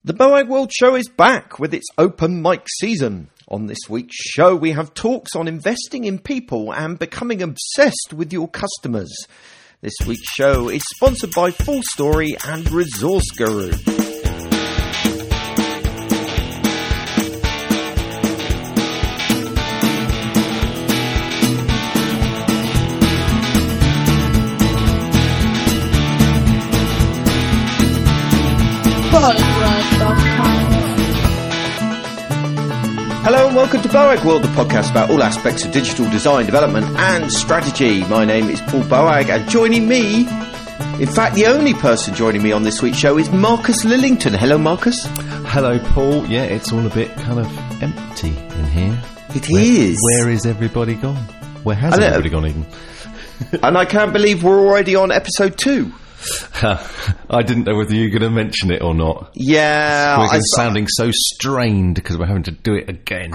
The Boag World Show is back with its open mic season. On this week's show, we have talks on investing in people and becoming obsessed with your customers. This week's show is sponsored by Full Story and Resource Guru. Hello and welcome to Boag World, the podcast about all aspects of digital design, development and strategy. My name is Paul Boag, and joining me, in fact the only person joining me on this week's show, is Marcus Lillington. Hello Marcus. Hello Paul. Yeah, it's all a bit kind of empty in here. It is. Where is everybody gone? Where has everybody gone even? And I can't believe we're already on episode 2. I didn't know whether you were going to mention it or not. Yeah. We're sounding so strained because we're having to do it again.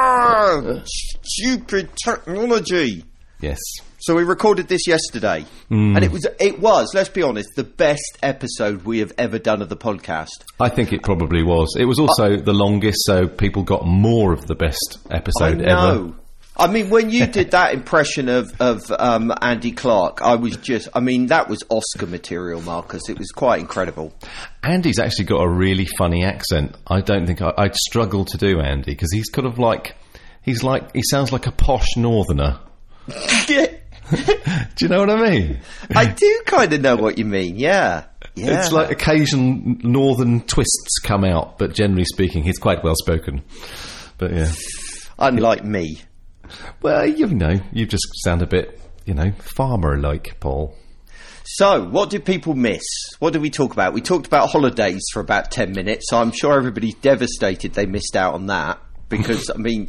Stupid technology. Yes. So we recorded this yesterday, and it was, let's be honest, the best episode we have ever done of the podcast. I think it probably was. It was also the longest, so people got more of the best episode ever. I mean, when you did that impression of Andy Clark, that was Oscar material, Marcus. It was quite incredible. Andy's actually got a really funny accent. I don't think I'd struggle to do Andy, because he's kind of he sounds like a posh northerner. Do you know what I mean? I do kind of know what you mean, yeah. It's like occasional northern twists come out, but generally speaking, he's quite well spoken. But yeah. Unlike me. Well, you just sound a bit, farmer-like, Paul. So, what did people miss? What did we talk about? We talked about holidays for about 10 minutes, so I'm sure everybody's devastated they missed out on that. Because,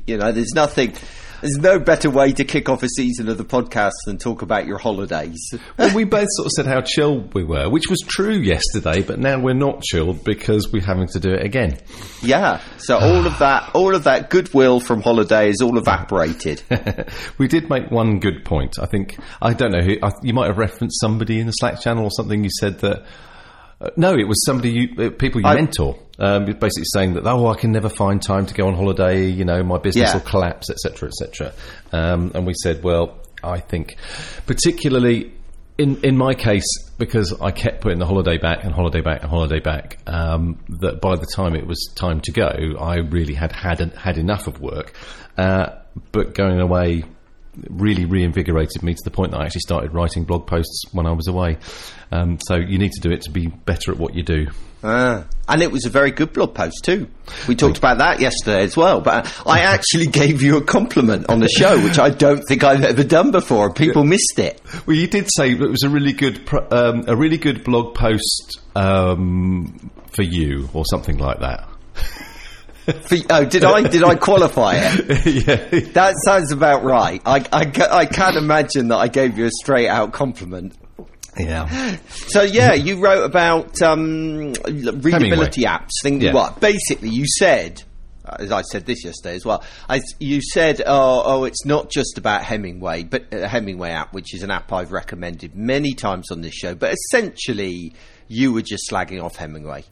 there's no better way to kick off a season of the podcast than talk about your holidays. Well, we both sort of said how chilled we were, which was true yesterday, but now we're not chilled because we're having to do it again. Yeah, so all of that goodwill from holiday is all evaporated. We did make one good point. I don't know who, you might have referenced somebody in the Slack channel or something. You said that, no, it was people you mentor. Basically saying that, I can never find time to go on holiday, my business will collapse, etc., etc. And we said, well, I think particularly in my case, because I kept putting the holiday back and holiday back and holiday back, that by the time it was time to go, I really had enough of work. But going away really reinvigorated me to the point that I actually started writing blog posts when I was away. So you need to do it to be better at what you do. And it was a very good blog post too. We talked about that yesterday as well, but I actually gave you a compliment on the show, which I don't think I've ever done before. People missed it. Well, you did say it was a really good blog post for you, or something like that. Did I qualify it? Yeah. That sounds about right. I can't imagine that I gave you a straight out compliment. Yeah. So you wrote about readability apps. What? Basically, you said, as I said this yesterday as well. You said, it's not just about Hemingway, but Hemingway app, which is an app I've recommended many times on this show. But essentially, you were just slagging off Hemingway.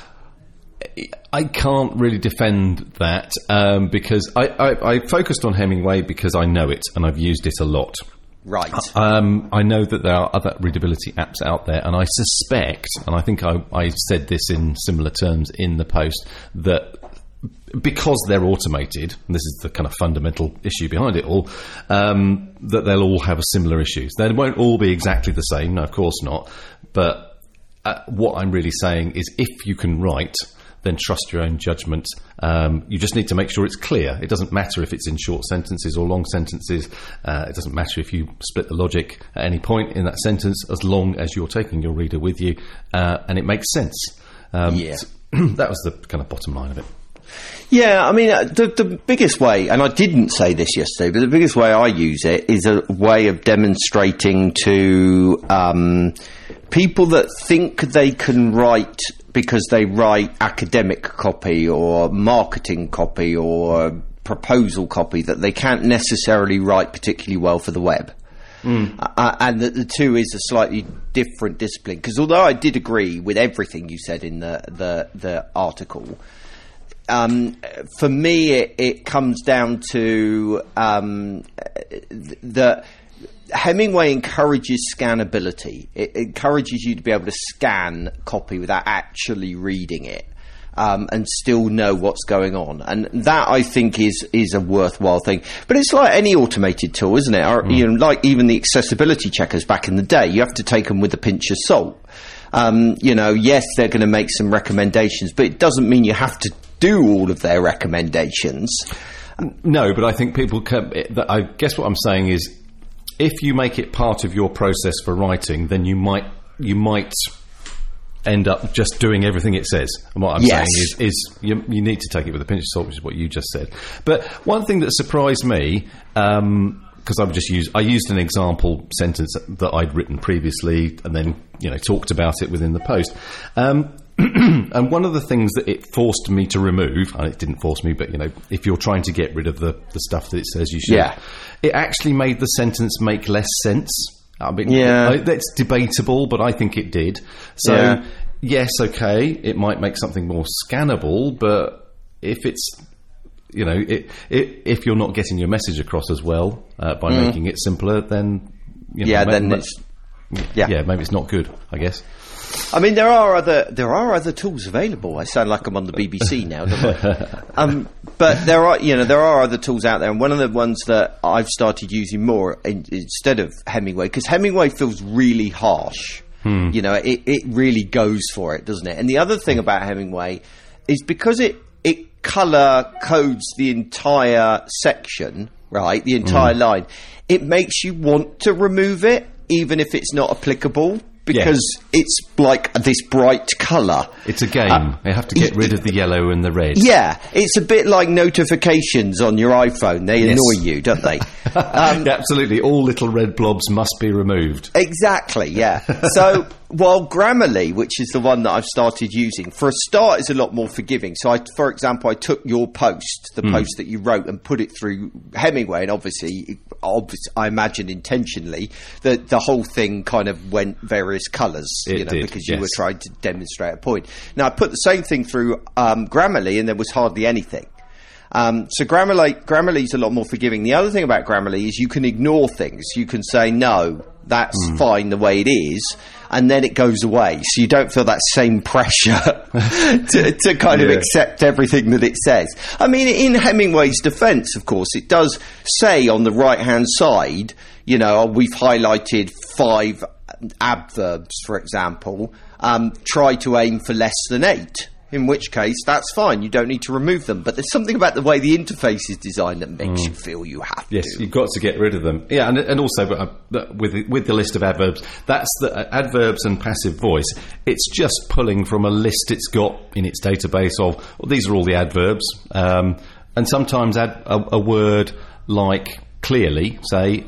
I can't really defend that because I focused on Hemingway because I know it and I've used it a lot. Right. I know that there are other readability apps out there, and I suspect, and I think I said this in similar terms in the post, that because they're automated, and this is the kind of fundamental issue behind it all, that they'll all have similar issues. They won't all be exactly the same, no, of course not, but what I'm really saying is if you can write, then trust your own judgment. You just need to make sure it's clear. It doesn't matter if it's in short sentences or long sentences. It doesn't matter if you split the logic at any point in that sentence, as long as you're taking your reader with you and it makes sense. That was the kind of bottom line of it. Yeah, the biggest way, and I didn't say this yesterday, but the biggest way I use it is a way of demonstrating to people that think they can write because they write academic copy or marketing copy or proposal copy, that they can't necessarily write particularly well for the web. and that the two is a slightly different discipline. Because although I did agree with everything you said in the article, for me it comes down to that Hemingway encourages scannability. It encourages you to be able to scan copy without actually reading it. And still know what's going on, and that I think is a worthwhile thing. But it's like any automated tool, isn't it? Or, like even the accessibility checkers back in the day, you have to take them with a pinch of salt. Yes, they're going to make some recommendations, but it doesn't mean you have to do all of their recommendations. No, but I think people can. I guess what I'm saying is, if you make it part of your process for writing, then you might end up just doing everything it says. And what I'm saying is you need to take it with a pinch of salt, which is what you just said. But one thing that surprised me, because I used an example sentence that I'd written previously, and then talked about it within the post. And one of the things that it forced me to remove, and it didn't force me, but if you're trying to get rid of the stuff that it says you should, it actually made the sentence make less sense. I mean, that's debatable, but I think it did. So, yes, okay, it might make something more scannable, but if it's, if you're not getting your message across as well by making it simpler, then maybe it's not good, I guess. I mean, there are other tools available. I sound like I'm on the BBC now, don't I? But there are other tools out there, and one of the ones that I've started using more instead of Hemingway, because Hemingway feels really harsh. It really goes for it, doesn't it? And the other thing about Hemingway is because it colour codes the entire section, right? The entire line. It makes you want to remove it, even if it's not applicable. Because it's like this bright colour. It's a game. They have to get rid of the yellow and the red. Yeah, it's a bit like notifications on your iPhone. They annoy you, don't they? Absolutely. All little red blobs must be removed. Exactly, yeah. So, while Grammarly, which is the one that I've started using, for a start is a lot more forgiving. So, for example, I took your post, the post that you wrote, and put it through Hemingway, and obviously, I imagine intentionally, that the whole thing kind of went various colours, because you were trying to demonstrate a point. Now, I put the same thing through Grammarly, and there was hardly anything. So Grammarly's a lot more forgiving. The other thing about Grammarly is you can ignore things. You can say, no, that's fine the way it is, and then it goes away. So you don't feel that same pressure to kind of accept everything that it says. I mean, in Hemingway's defence, of course, it does say on the right-hand side, we've highlighted 5 adverbs, for example, try to aim for less than 8. In which case, that's fine. You don't need to remove them. But there's something about the way the interface is designed that makes you feel you have to. Yes, you've got to get rid of them. Yeah, and also with the list of adverbs, that's the adverbs and passive voice. It's just pulling from a list it's got in its database of, these are all the adverbs. And sometimes add a word like clearly, say,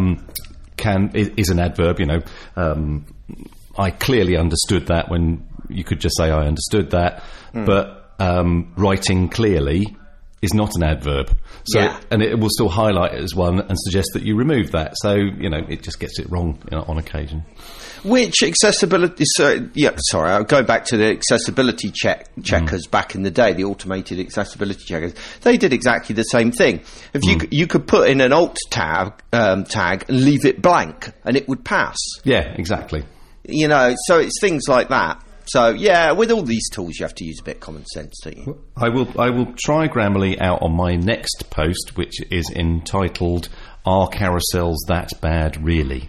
is an adverb, I clearly understood that, when you could just say I understood that, but writing clearly is not an adverb. So, and it will still highlight it as one and suggest that you remove that. So, it just gets it wrong on occasion. Which accessibility... I'll go back to the accessibility checkers back in the day, the automated accessibility checkers. They did exactly the same thing. If you could put in an alt tag and leave it blank, and it would pass. Yeah, exactly. So it's things like that. So, with all these tools, you have to use a bit of common sense, don't you? I will try Grammarly out on my next post, which is entitled, Are Carousels That Bad Really?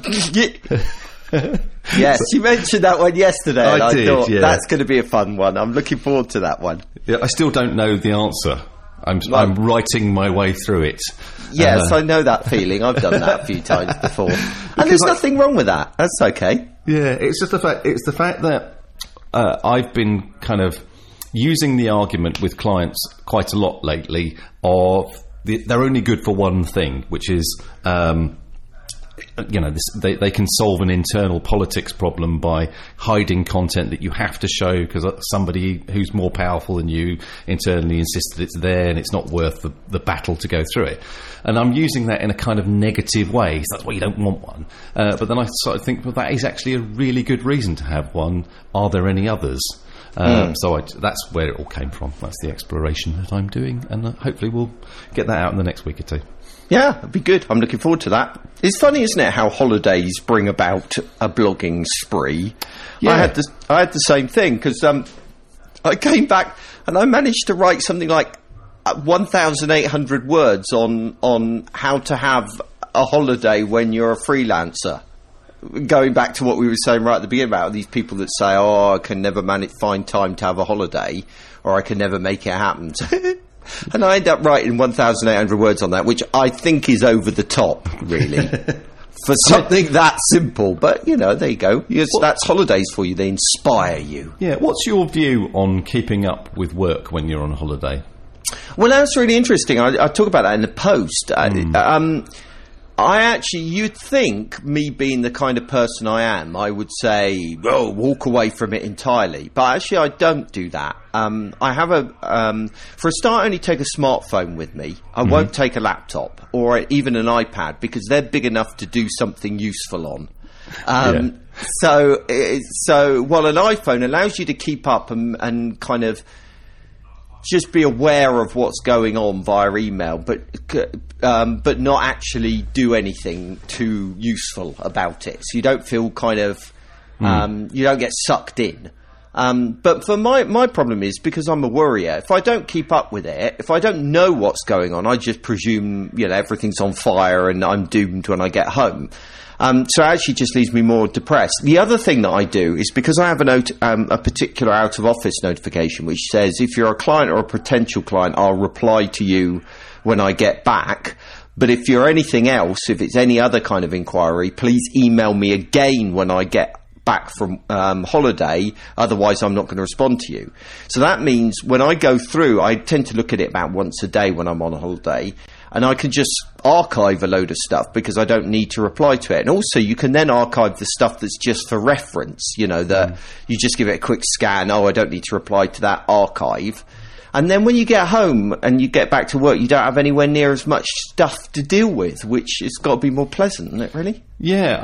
Yes, you mentioned that one yesterday. I thought that's going to be a fun one. I'm looking forward to that one. Yeah, I still don't know the answer. I'm writing my way through it. Yes, I know that feeling. I've done that a few times before. And there's nothing wrong with that. That's okay. Yeah, it's just the fact that I've been kind of using the argument with clients quite a lot lately of they're only good for one thing, which is they can solve an internal politics problem by hiding content that you have to show because somebody who's more powerful than you internally insists that it's there and it's not worth the battle to go through it. And I'm using that in a kind of negative way. So that's why you don't want one. But then I sort of think, well, that is actually a really good reason to have one. Are there any others? So that's where it all came from. That's the exploration that I'm doing, and hopefully we'll get that out in the next week or two. Yeah, it'd be good. I'm looking forward to that. It's funny, isn't it, how holidays bring about a blogging spree? Yeah. I had the same thing, because I came back and I managed to write something like 1,800 words on how to have a holiday when you're a freelancer. Going back to what we were saying right at the beginning about these people that say, I can never find time to have a holiday, or I can never make it happen. And I end up writing 1,800 words on that, which I think is over the top, really, for something that simple. But, there you go. That's holidays for you. They inspire you. Yeah. What's your view on keeping up with work when you're on holiday? Well, that's really interesting. I talk about that in the post. You'd think, me being the kind of person I am, I would say, walk away from it entirely. But actually, I don't do that. I have for a start, I only take a smartphone with me. I won't take a laptop or even an iPad because they're big enough to do something useful on. So while an iPhone allows you to keep up and kind of just be aware of what's going on via email, but not actually do anything too useful about it. So you don't feel kind of you don't get sucked in. But for my problem is because I'm a worrier. If I don't keep up with it, if I don't know what's going on, I just presume everything's on fire and I'm doomed when I get home. So it actually just leaves me more depressed. The other thing that I do is because I have a particular out-of-office notification which says if you're a client or a potential client, I'll reply to you when I get back. But if you're anything else, if it's any other kind of inquiry, please email me again when I get back from holiday. Otherwise, I'm not going to respond to you. So that means when I go through, I tend to look at it about once a day when I'm on a holiday. And I can just archive a load of stuff because I don't need to reply to it. And also, you can then archive the stuff that's just for reference, that you just give it a quick scan. I don't need to reply to that, archive. And then when you get home and you get back to work, you don't have anywhere near as much stuff to deal with, which has got to be more pleasant, isn't it, really? Yeah,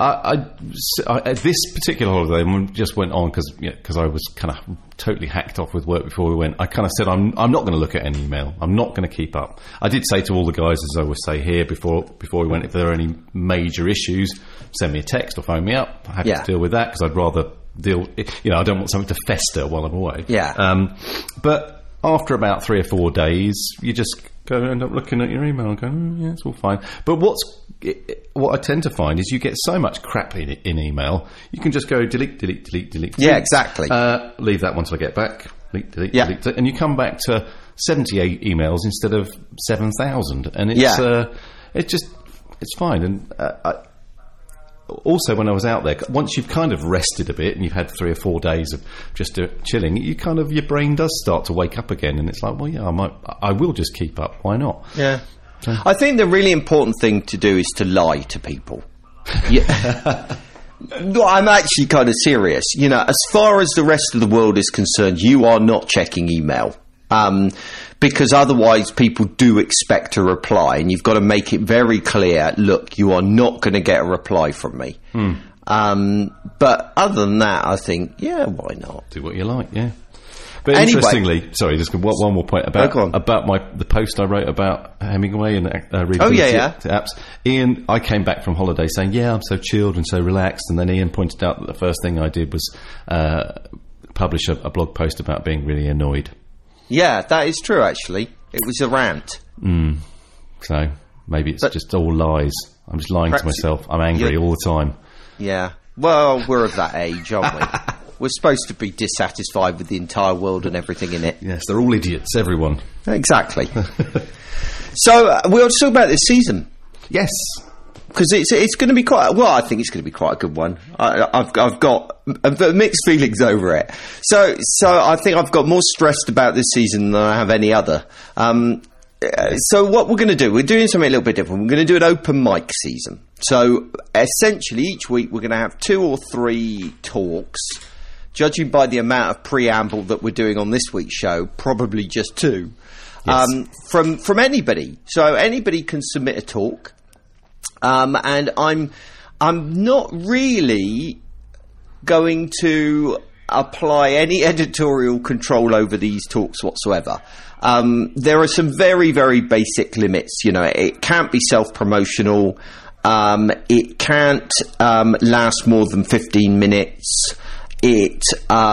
I this particular holiday just went on because I was kind of totally hacked off with work before we went. I kind of said, I'm not going to look at any email. I'm not going to keep up. I did say to all the guys, as I always say here before we went, if there are any major issues, send me a text or phone me up. I'm happy to deal with that because I'd rather deal, I don't want something to fester while I'm away. Yeah. But after about 3 or 4 days, you just end up looking at your email and going, yeah, it's all fine. But what I tend to find is you get so much crap in email, you can just go delete. Yeah, exactly. Leave that one till I get back. Delete, and you come back to 78 emails instead of 7,000, and it's fine. And also, when I was out there, once you've kind of rested a bit and you've had 3 or 4 days of just chilling, your brain does start to wake up again, and it's like, well, yeah, I will just keep up. Why not? Yeah. So. I think the really important thing to do is to lie to people. Yeah. I'm actually kind of serious. As far as the rest of the world is concerned, you are not checking email. Because otherwise people do expect a reply, and you've got to make it very clear, look, you are not going to get a reply from me. But other than that, I think, yeah, why not? Do what you like, yeah. But interestingly, sorry, just one more point about the post I wrote about Hemingway and readability apps. Ian, I came back from holiday saying, yeah, I'm so chilled and so relaxed, and then Ian pointed out that the first thing I did was publish a blog post about being really annoyed. Yeah, that is true, actually. It was a rant. So maybe it's just all lies. I'm just lying to myself. I'm angry all the time. Yeah. Well, we're of that age, aren't we? We're supposed to be dissatisfied with the entire world and everything in it. Yes, they're all idiots, everyone. Exactly. So, we ought to talk about this season. Yes. Because it's going to be I think it's going to be quite a good one. I've got mixed feelings over it. So I think I've got more stressed about this season than I have any other. So what we're going to do, we're doing something a little bit different. We're going to do an open mic season. So essentially each week we're going to have 2 or 3 talks. Judging by the amount of preamble that we're doing on this week's show, probably just 2. Yes. From anybody. So anybody can submit a talk. And I'm not really going to apply any editorial control over these talks whatsoever. There are some very, very basic limits. It can't be self-promotional. It can't last more than 15 minutes. It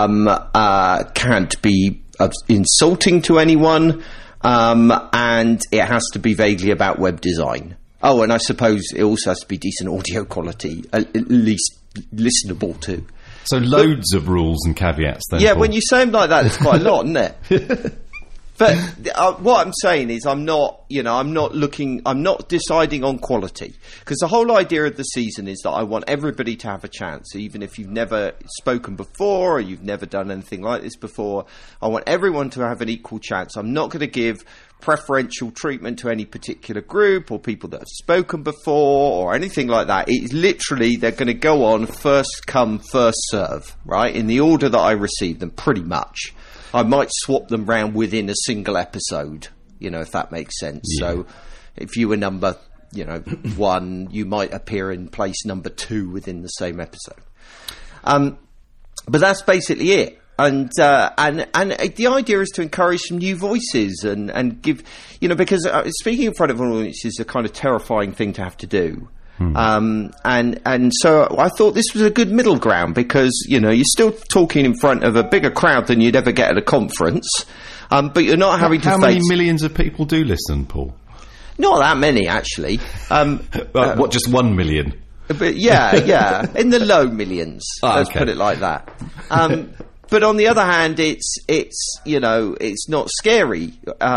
can't be insulting to anyone. And it has to be vaguely about web design. Oh, and I suppose it also has to be decent audio quality, at least listenable to. So loads of rules and caveats then. Yeah, Paul. when you say them like that, it's quite a lot, isn't it? But what I'm saying is I'm not deciding on quality. Because the whole idea of the season is that I want everybody to have a chance. Even if you've never spoken before or you've never done anything like this before, I want everyone to have an equal chance. I'm not going to give preferential treatment to any particular group or people that have spoken before or anything like that. It's literally, they're going to go on first come, first serve, right? In the order that I receive them, pretty much. I might swap them round within a single episode, if that makes sense. Yeah. So if you were number, 1, you might appear in place number 2 within the same episode. But that's basically it. And the idea is to encourage some new voices and give, because speaking in front of an audience is a kind of terrifying thing to have to do. And so I thought this was a good middle ground because, you're still talking in front of a bigger crowd than you'd ever get at a conference, but you're not having to face... How many millions of people do listen, Paul? Not that many, actually. What, just 1 million? But yeah, in the low millions. Let's put it like that. But on the other hand, it's not scary.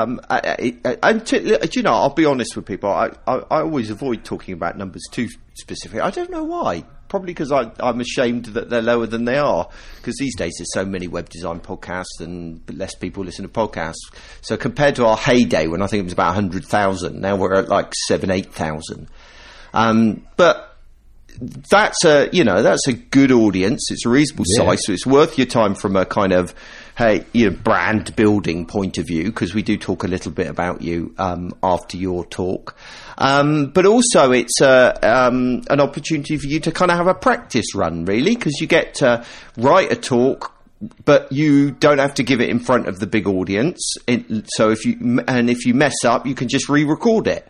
I'll be honest with people. I always avoid talking about numbers too specifically. I don't know why. Probably because I'm ashamed that they're lower than they are. Because these days there's so many web design podcasts and less people listen to podcasts. So compared to our heyday when I think it was about 100,000, now we're at like 8,000. But that's a good audience. It's a reasonable size, so it's worth your time from a kind of brand building point of view, because we do talk a little bit about you after your talk. But also it's an opportunity for you to kind of have a practice run, really, because you get to write a talk, but you don't have to give it in front of the big audience. So if you mess up, you can just re-record it.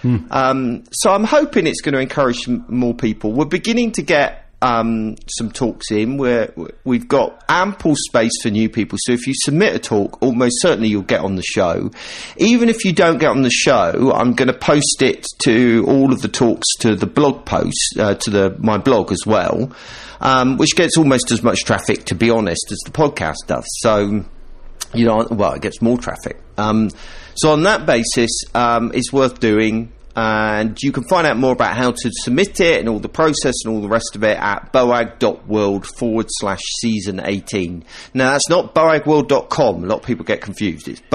So I'm hoping it's going to encourage some more people. We're beginning to get some talks in where we've got ample space for new people. So if you submit a talk, almost certainly you'll get on the show. Even if you don't get on the show, I'm going to post it to all of the talks to the blog post, to my blog as well, which gets almost as much traffic, to be honest, as the podcast does. So, it gets more traffic. So on that basis, it's worth doing. And you can find out more about how to submit it and all the process and all the rest of it at boag.world/season 18. Now, that's not boagworld.com. A lot of people get confused. It's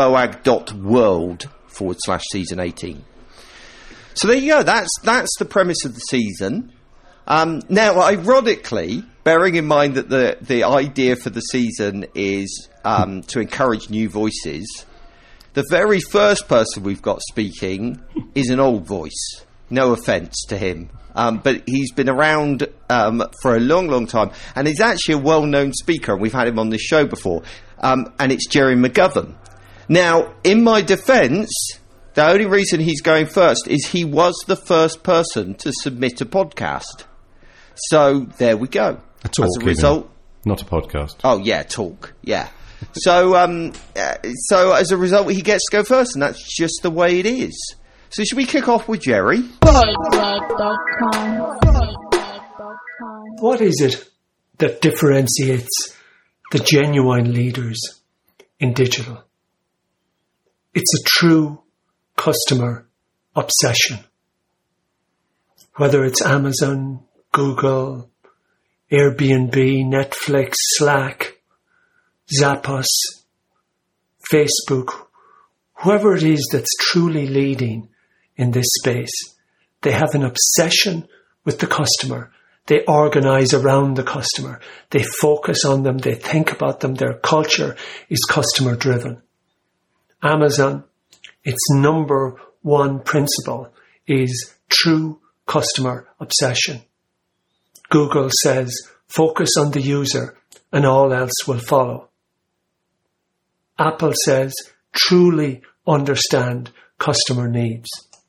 boag.world/season 18. So there you go. That's the premise of the season. Now, ironically, bearing in mind that the idea for the season is to encourage new voices, the very first person we've got speaking is an old voice. No offence to him. But he's been around for a long, long time. And he's actually a well-known speaker. And we've had him on this show before. And it's Jerry McGovern. Now, in my defence, the only reason he's going first is he was the first person to submit a podcast. So, there we go. A talk, as a result, not a podcast. Oh, yeah, talk. Yeah. So as a result, he gets to go first, and that's just the way it is. So should we kick off with Jerry? What is it that differentiates the genuine leaders in digital? It's a true customer obsession. Whether it's Amazon, Google, Airbnb, Netflix, Slack, Zappos, Facebook, whoever it is that's truly leading in this space, they have an obsession with the customer. They organize around the customer. They focus on them. They think about them. Their culture is customer driven. Amazon, its number one principle is true customer obsession. Google says, focus on the user and all else will follow. Apple says, truly understand customer needs.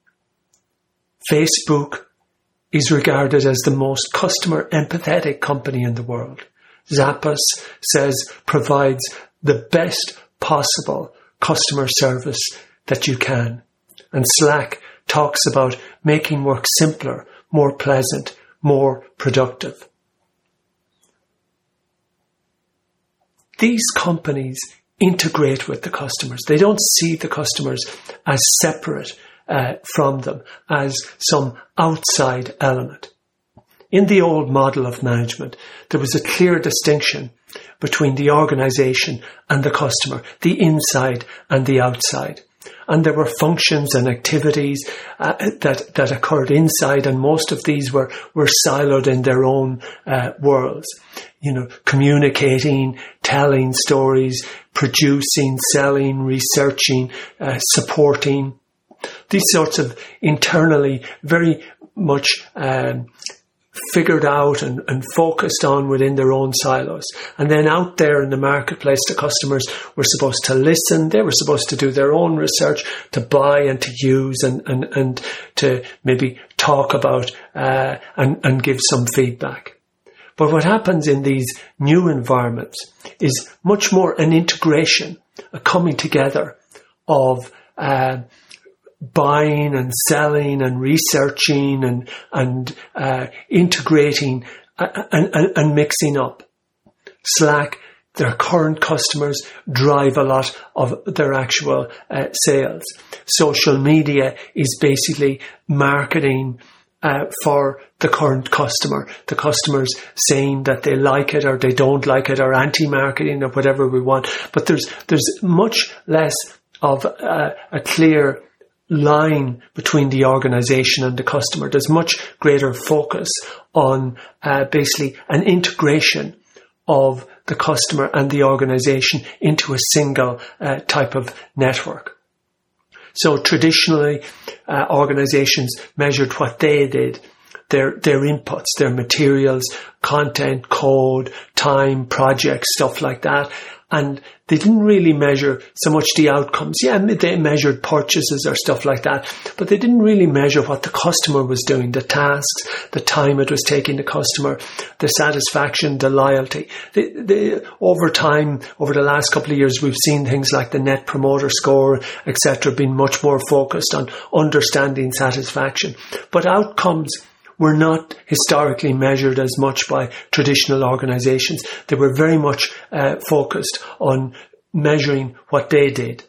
Facebook is regarded as the most customer empathetic company in the world. Zappos says provides the best possible customer service that you can. And Slack talks about making work simpler, more pleasant, more productive. These companies integrate with the customers. They don't see the customers as separate from them, as some outside element. In the old model of management, there was a clear distinction between the organisation and the customer, the inside and the outside. And there were functions and activities that occurred inside, and most of these were siloed in their own worlds. You know, communicating, telling stories, producing, selling, researching, supporting. These sorts of internally very much figured out and focused on within their own silos. And then out there in the marketplace, the customers were supposed to listen. They were supposed to do their own research, to buy and to use and to maybe talk about and give some feedback. But what happens in these new environments is much more an integration, a coming together of buying and selling and researching and integrating and mixing up. Slack, their current customers drive a lot of their actual sales. Social media is basically marketing for the current customer. The customer's saying that they like it or they don't like it, or anti-marketing or whatever we want. But there's much less of a clear line between the organisation and the customer. There's much greater focus on basically an integration of the customer and the organisation into a single type of network. So traditionally, organisations measured what they did, their inputs, their materials, content, code, time, projects, stuff like that. And they didn't really measure so much the outcomes. Yeah, they measured purchases or stuff like that, but they didn't really measure what the customer was doing, the tasks, the time it was taking the customer, the satisfaction, the loyalty. Over time, over the last couple of years, we've seen things like the Net Promoter Score, etc., being much more focused on understanding satisfaction. But outcomes were not historically measured as much by traditional organisations. They were very much focused on measuring what they did.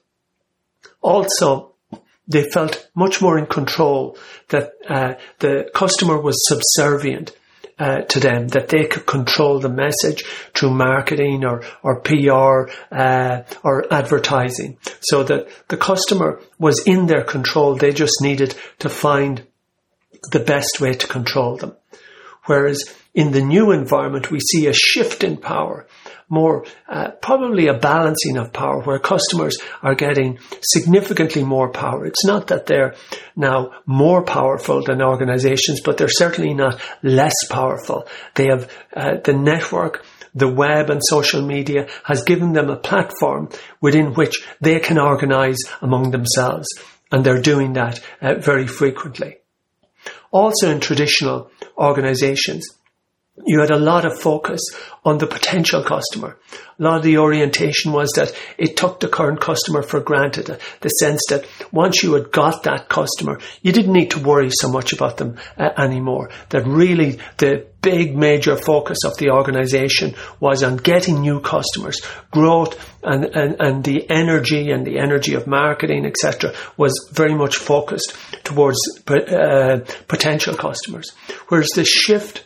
Also, they felt much more in control, that the customer was subservient to them, that they could control the message through marketing or PR or advertising, so that the customer was in their control. They just needed to find the best way to control them. Whereas in the new environment, we see a shift in power, more probably a balancing of power, where customers are getting significantly more power. It's not that they're now more powerful than organizations, but they're certainly not less powerful. They have the network, the web and social media has given them a platform within which they can organize among themselves, and they're doing that very frequently. Also in traditional organizations, you had a lot of focus on the potential customer. A lot of the orientation was that it took the current customer for granted, the sense that once you had got that customer, you didn't need to worry so much about them anymore. That really the big major focus of the organization was on getting new customers. Growth and the energy of marketing, etc., was very much focused towards potential customers. Whereas the shift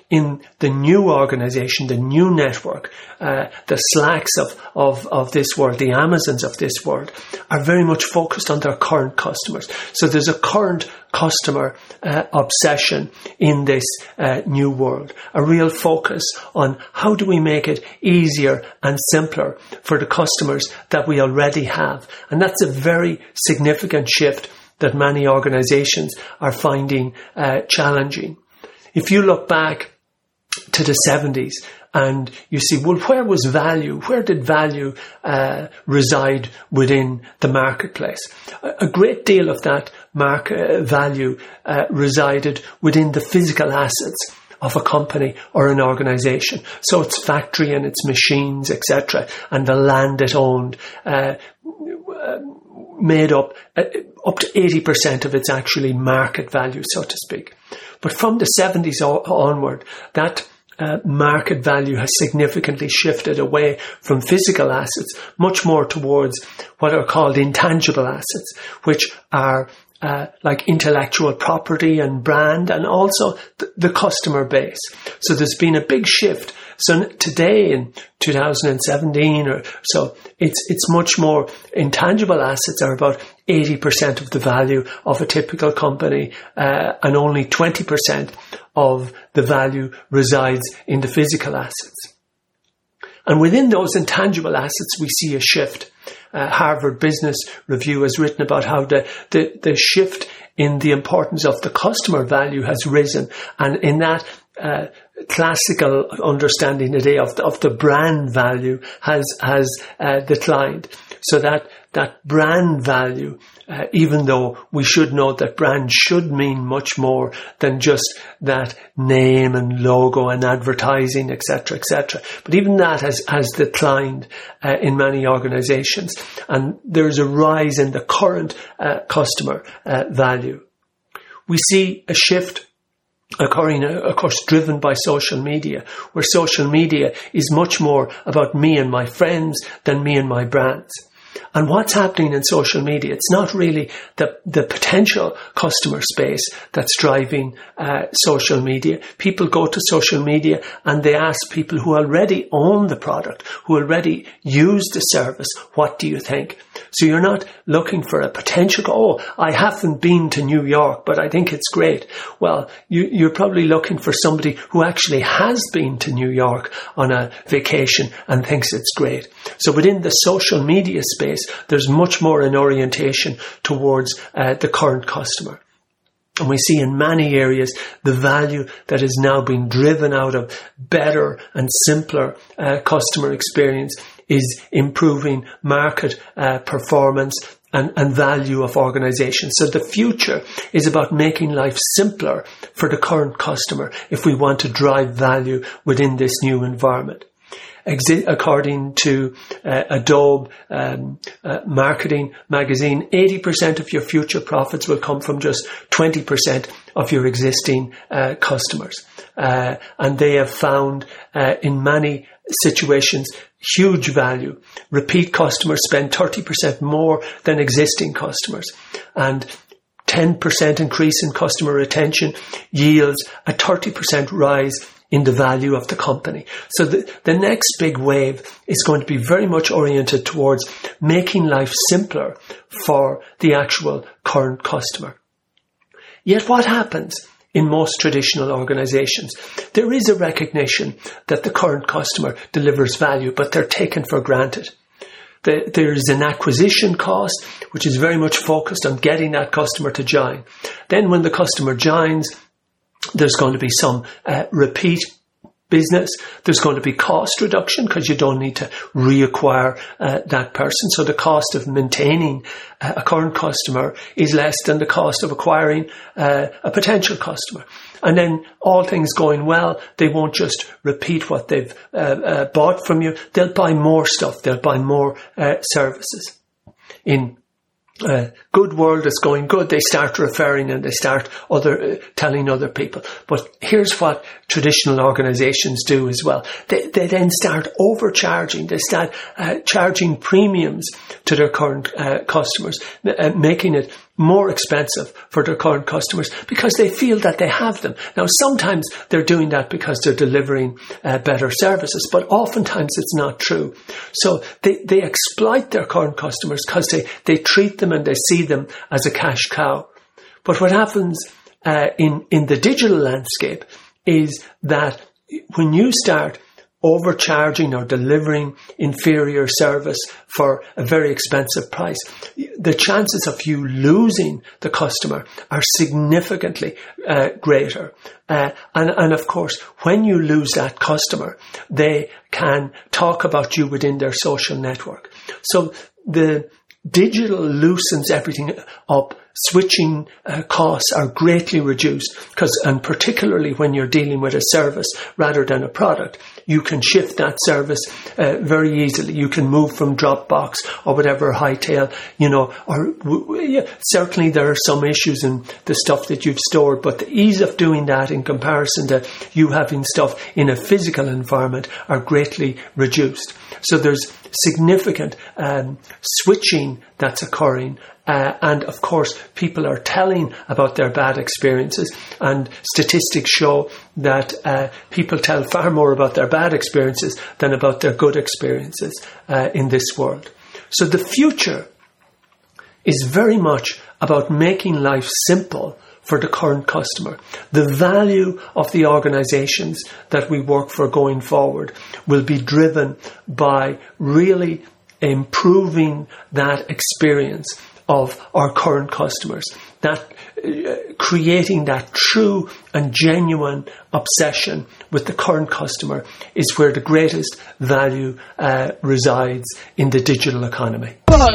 in the new organization, the new network, the Slacks of this world, the Amazons of this world, are very much focused on their current customers. So there's a current customer obsession in this new world, a real focus on how do we make it easier and simpler for the customers that we already have. And that's a very significant shift that many organizations are finding challenging. If you look back to the 70s and you see, well, where was value? Where did value reside within the marketplace? A great deal of that value resided within the physical assets of a company or an organization. So its factory and its machines, etc., and the land it owned made up to 80% of its actually market value, so to speak. But from the 70s onward, that market value has significantly shifted away from physical assets, much more towards what are called intangible assets, which are like intellectual property and brand, and also the customer base. So there's been a big shift. So today in 2017 or so, it's much more intangible assets are about 80% of the value of a typical company, and only 20% of the value resides in the physical assets. And within those intangible assets, we see a shift. Harvard Business Review has written about how the shift in the importance of the customer value has risen. And in that classical understanding today of the brand value has declined. So that brand value, even though we should know that brand should mean much more than just that name and logo and advertising, etc., etc. But even that has declined in many organizations, and there's a rise in the current customer value. We see a shift occurring, of course, driven by social media, where social media is much more about me and my friends than me and my brands. And what's happening in social media, it's not really the potential customer space that's driving social media. People go to social media and they ask people who already own the product, who already use the service, what do you think? So you're not looking for a potential, I haven't been to New York, but I think it's great. Well, you're probably looking for somebody who actually has been to New York on a vacation and thinks it's great. So within the social media space, there's much more an orientation towards the current customer. And we see in many areas the value that is now being driven out of better and simpler customer experience is improving market performance and value of organizations. So the future is about making life simpler for the current customer if we want to drive value within this new environment. According to Adobe Marketing Magazine, 80% of your future profits will come from just 20% of your existing customers. And they have found in many situations huge value. Repeat customers spend 30% more than existing customers. And 10% increase in customer retention yields a 30% rise in the value of the company. So the next big wave is going to be very much oriented towards making life simpler for the actual current customer. Yet what happens in most traditional organizations? There is a recognition that the current customer delivers value, but they're taken for granted. There is an acquisition cost, which is very much focused on getting that customer to join. Then when the customer joins, there's going to be some repeat business. There's going to be cost reduction because you don't need to reacquire that person. So the cost of maintaining a current customer is less than the cost of acquiring a potential customer. And then all things going well, they won't just repeat what they've bought from you. They'll buy more stuff. They'll buy more services. In good world is going good, they start referring and they start telling other people. But here's what traditional organizations do as well. They then start overcharging. They start charging premiums to their current customers, making it more expensive for their current customers because they feel that they have them. Now, sometimes they're doing that because they're delivering better services, but oftentimes it's not true. So they exploit their current customers because they treat them and they see them as a cash cow. But what happens in the digital landscape is that when you start overcharging or delivering inferior service for a very expensive price, the chances of you losing the customer are significantly greater. And of course, when you lose that customer, they can talk about you within their social network. So the digital loosens everything up. Switching costs are greatly reduced and particularly when you're dealing with a service rather than a product, you can shift that service very easily. You can move from Dropbox or whatever Hightail, certainly there are some issues in the stuff that you've stored, but the ease of doing that in comparison to you having stuff in a physical environment are greatly reduced. So there's significant switching that's occurring. And of course, people are telling about their bad experiences, and statistics show that people tell far more about their bad experiences than about their good experiences in this world. So the future is very much about making life simple for the current customer. The value of the organizations that we work for going forward will be driven by really improving that experience of our current customers, that creating that true and genuine obsession with the current customer is where the greatest value resides in the digital economy.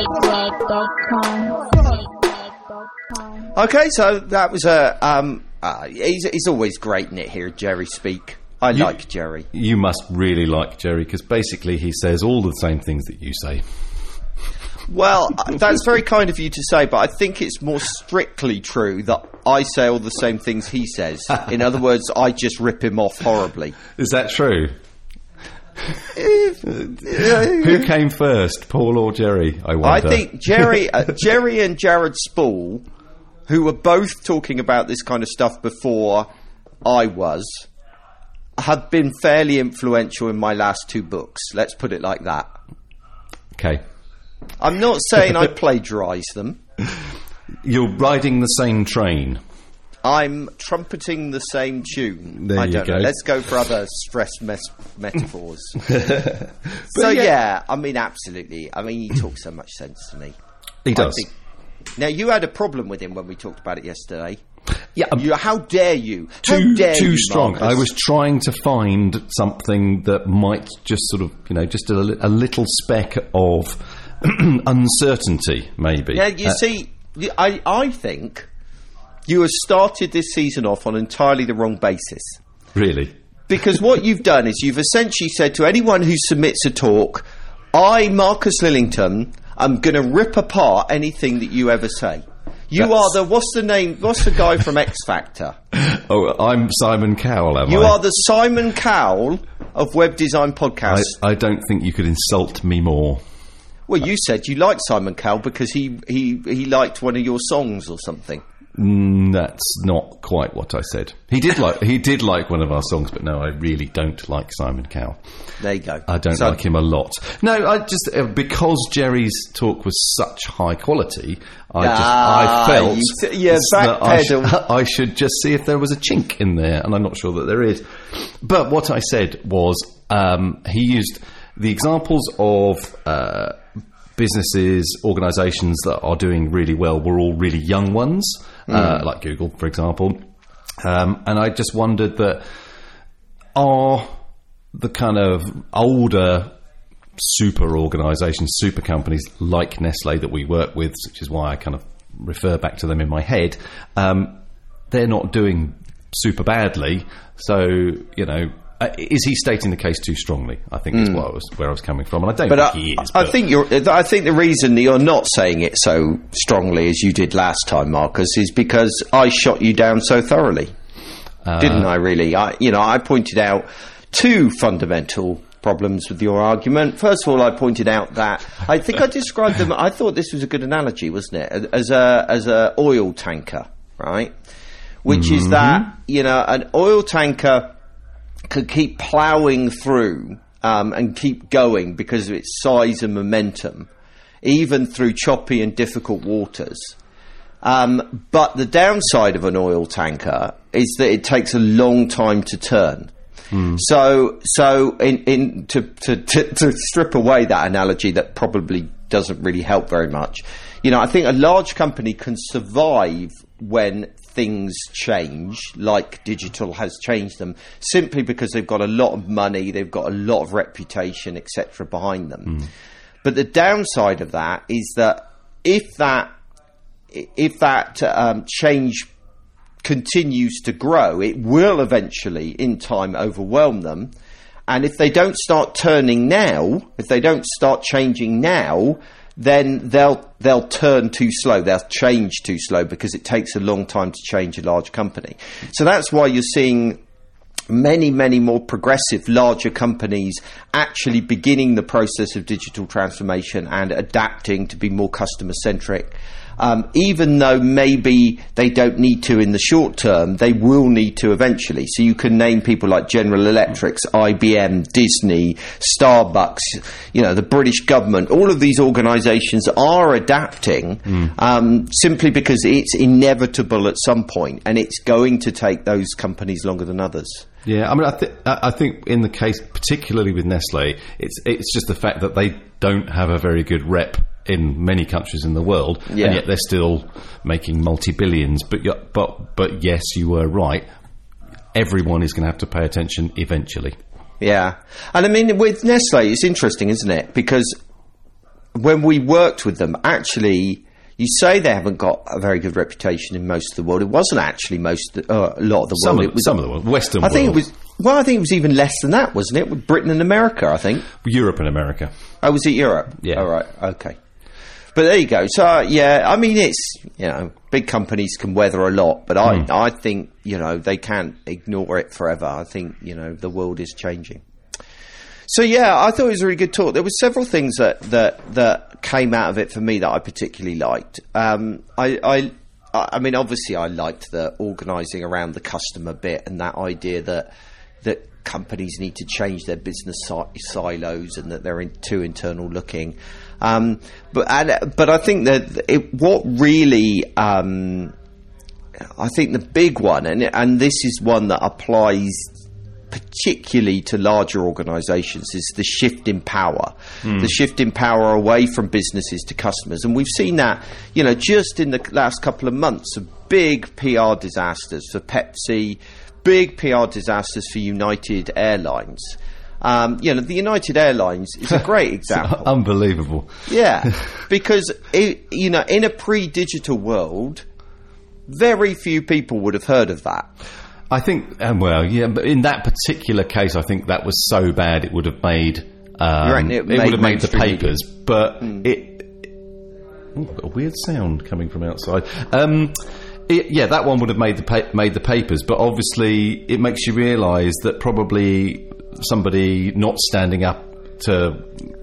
Okay, so that was he's always great in it here, Jerry Speak. I like Jerry. You must really like Jerry, because basically he says all the same things that you say. Well, that's very kind of you to say, but I think it's more strictly true that I say all the same things he says. In other words, I just rip him off horribly. Is that true? Who came first, Paul or Jerry? I wonder. I think Jerry and Jared Spool, who were both talking about this kind of stuff before I was, have been fairly influential in my last two books. Let's put it like that. Okay. I'm not saying I plagiarise them. You're riding the same train. I'm trumpeting the same tune. There I don't know. Let's go for other stressed metaphors. So yeah, I mean, absolutely. I mean, he talks so much sense to me. He does. Now, you had a problem with him when we talked about it yesterday. Yeah, how dare you? Too strong. Marcus. I was trying to find something that might just sort of, just a little speck of uncertainty, maybe. Yeah, you see, I think you have started this season off on entirely the wrong basis. Really? Because what you've done is you've essentially said to anyone who submits a talk, I, Marcus Lillington, am going to rip apart anything that you ever say. What's the guy from X Factor? Oh, I'm Simon Cowell, am I? You are the Simon Cowell of Web Design Podcasts. I don't think you could insult me more. Well, you said you liked Simon Cowell because he liked one of your songs or something. That's not quite what I said. He did like one of our songs, but no, I really don't like Simon Cowell. There you go. I don't like him a lot. No, I just because Jerry's talk was such high quality, I felt that I should just see if there was a chink in there, and I'm not sure that there is. But what I said was he used the examples of businesses, organisations that are doing really well were all really young ones, like Google, for example. And I just wondered that are the kind of older super organisations, super companies like Nestle that we work with, which is why I kind of refer back to them in my head, they're not doing super badly. So, is he stating the case too strongly? I think is where I was coming from, and I don't think he is. I think the reason that you're not saying it so strongly as you did last time, Marcus, is because I shot you down so thoroughly, didn't I? Really, I pointed out two fundamental problems with your argument. First of all, I pointed out that I think I described them. I thought this was a good analogy, wasn't it? As a oil tanker, right? Which is that, an oil tanker could keep ploughing through and keep going because of its size and momentum, even through choppy and difficult waters. But the downside of an oil tanker is that it takes a long time to turn. So to strip away that analogy that probably doesn't really help very much, I think a large company can survive when things change, like digital has changed them, simply because they've got a lot of money, they've got a lot of reputation, etc. behind them. But the downside of that is that if that change continues to grow, it will eventually, in time, overwhelm them. And if they don't start turning now, if they don't start changing now, then they'll turn too slow. They'll change too slow because it takes a long time to change a large company. So that's why you're seeing many, many more progressive, larger companies actually beginning the process of digital transformation and adapting to be more customer-centric. Even though maybe they don't need to in the short term, they will need to eventually. So you can name people like General Electric, IBM, Disney, Starbucks, the British government. All of these organisations are adapting simply because it's inevitable at some point, and it's going to take those companies longer than others. Yeah, I mean, I think in the case, particularly with Nestlé, it's just the fact that they don't have a very good rep in many countries in the world, and yet they're still making multi-billions. But yes, you were right. Everyone is going to have to pay attention eventually. Yeah, and I mean, with Nestlé, it's interesting, isn't it? Because when we worked with them, actually, you say they haven't got a very good reputation in most of the world. It wasn't actually a lot of the world. Some of the world, Western world. I think it was even less than that, wasn't it? With Britain and America, I think. Europe and America. Oh, was it Europe? Yeah. All right. Okay. But there you go. So, I mean, it's, big companies can weather a lot, but I think, they can't ignore it forever. I think, the world is changing. So, I thought it was a really good talk. There were several things that came out of it for me that I particularly liked. I mean, obviously I liked the organising around the customer bit and that idea that companies need to change their business silos and that they're too internal looking. But I think that what really, I think the big one, and this is one that applies particularly to larger organisations, is the shift in power. The shift in power away from businesses to customers. And we've seen that, just in the last couple of months, of big PR disasters for Pepsi, big PR disasters for United Airlines. The United Airlines is a great example. Unbelievable. Yeah, because, in a pre-digital world, very few people would have heard of that. I think, but in that particular case, I think that was so bad it would have made it would have made the papers. Media. But got a weird sound coming from outside. That one would have made the papers. But obviously, it makes you realise that probably somebody not standing up to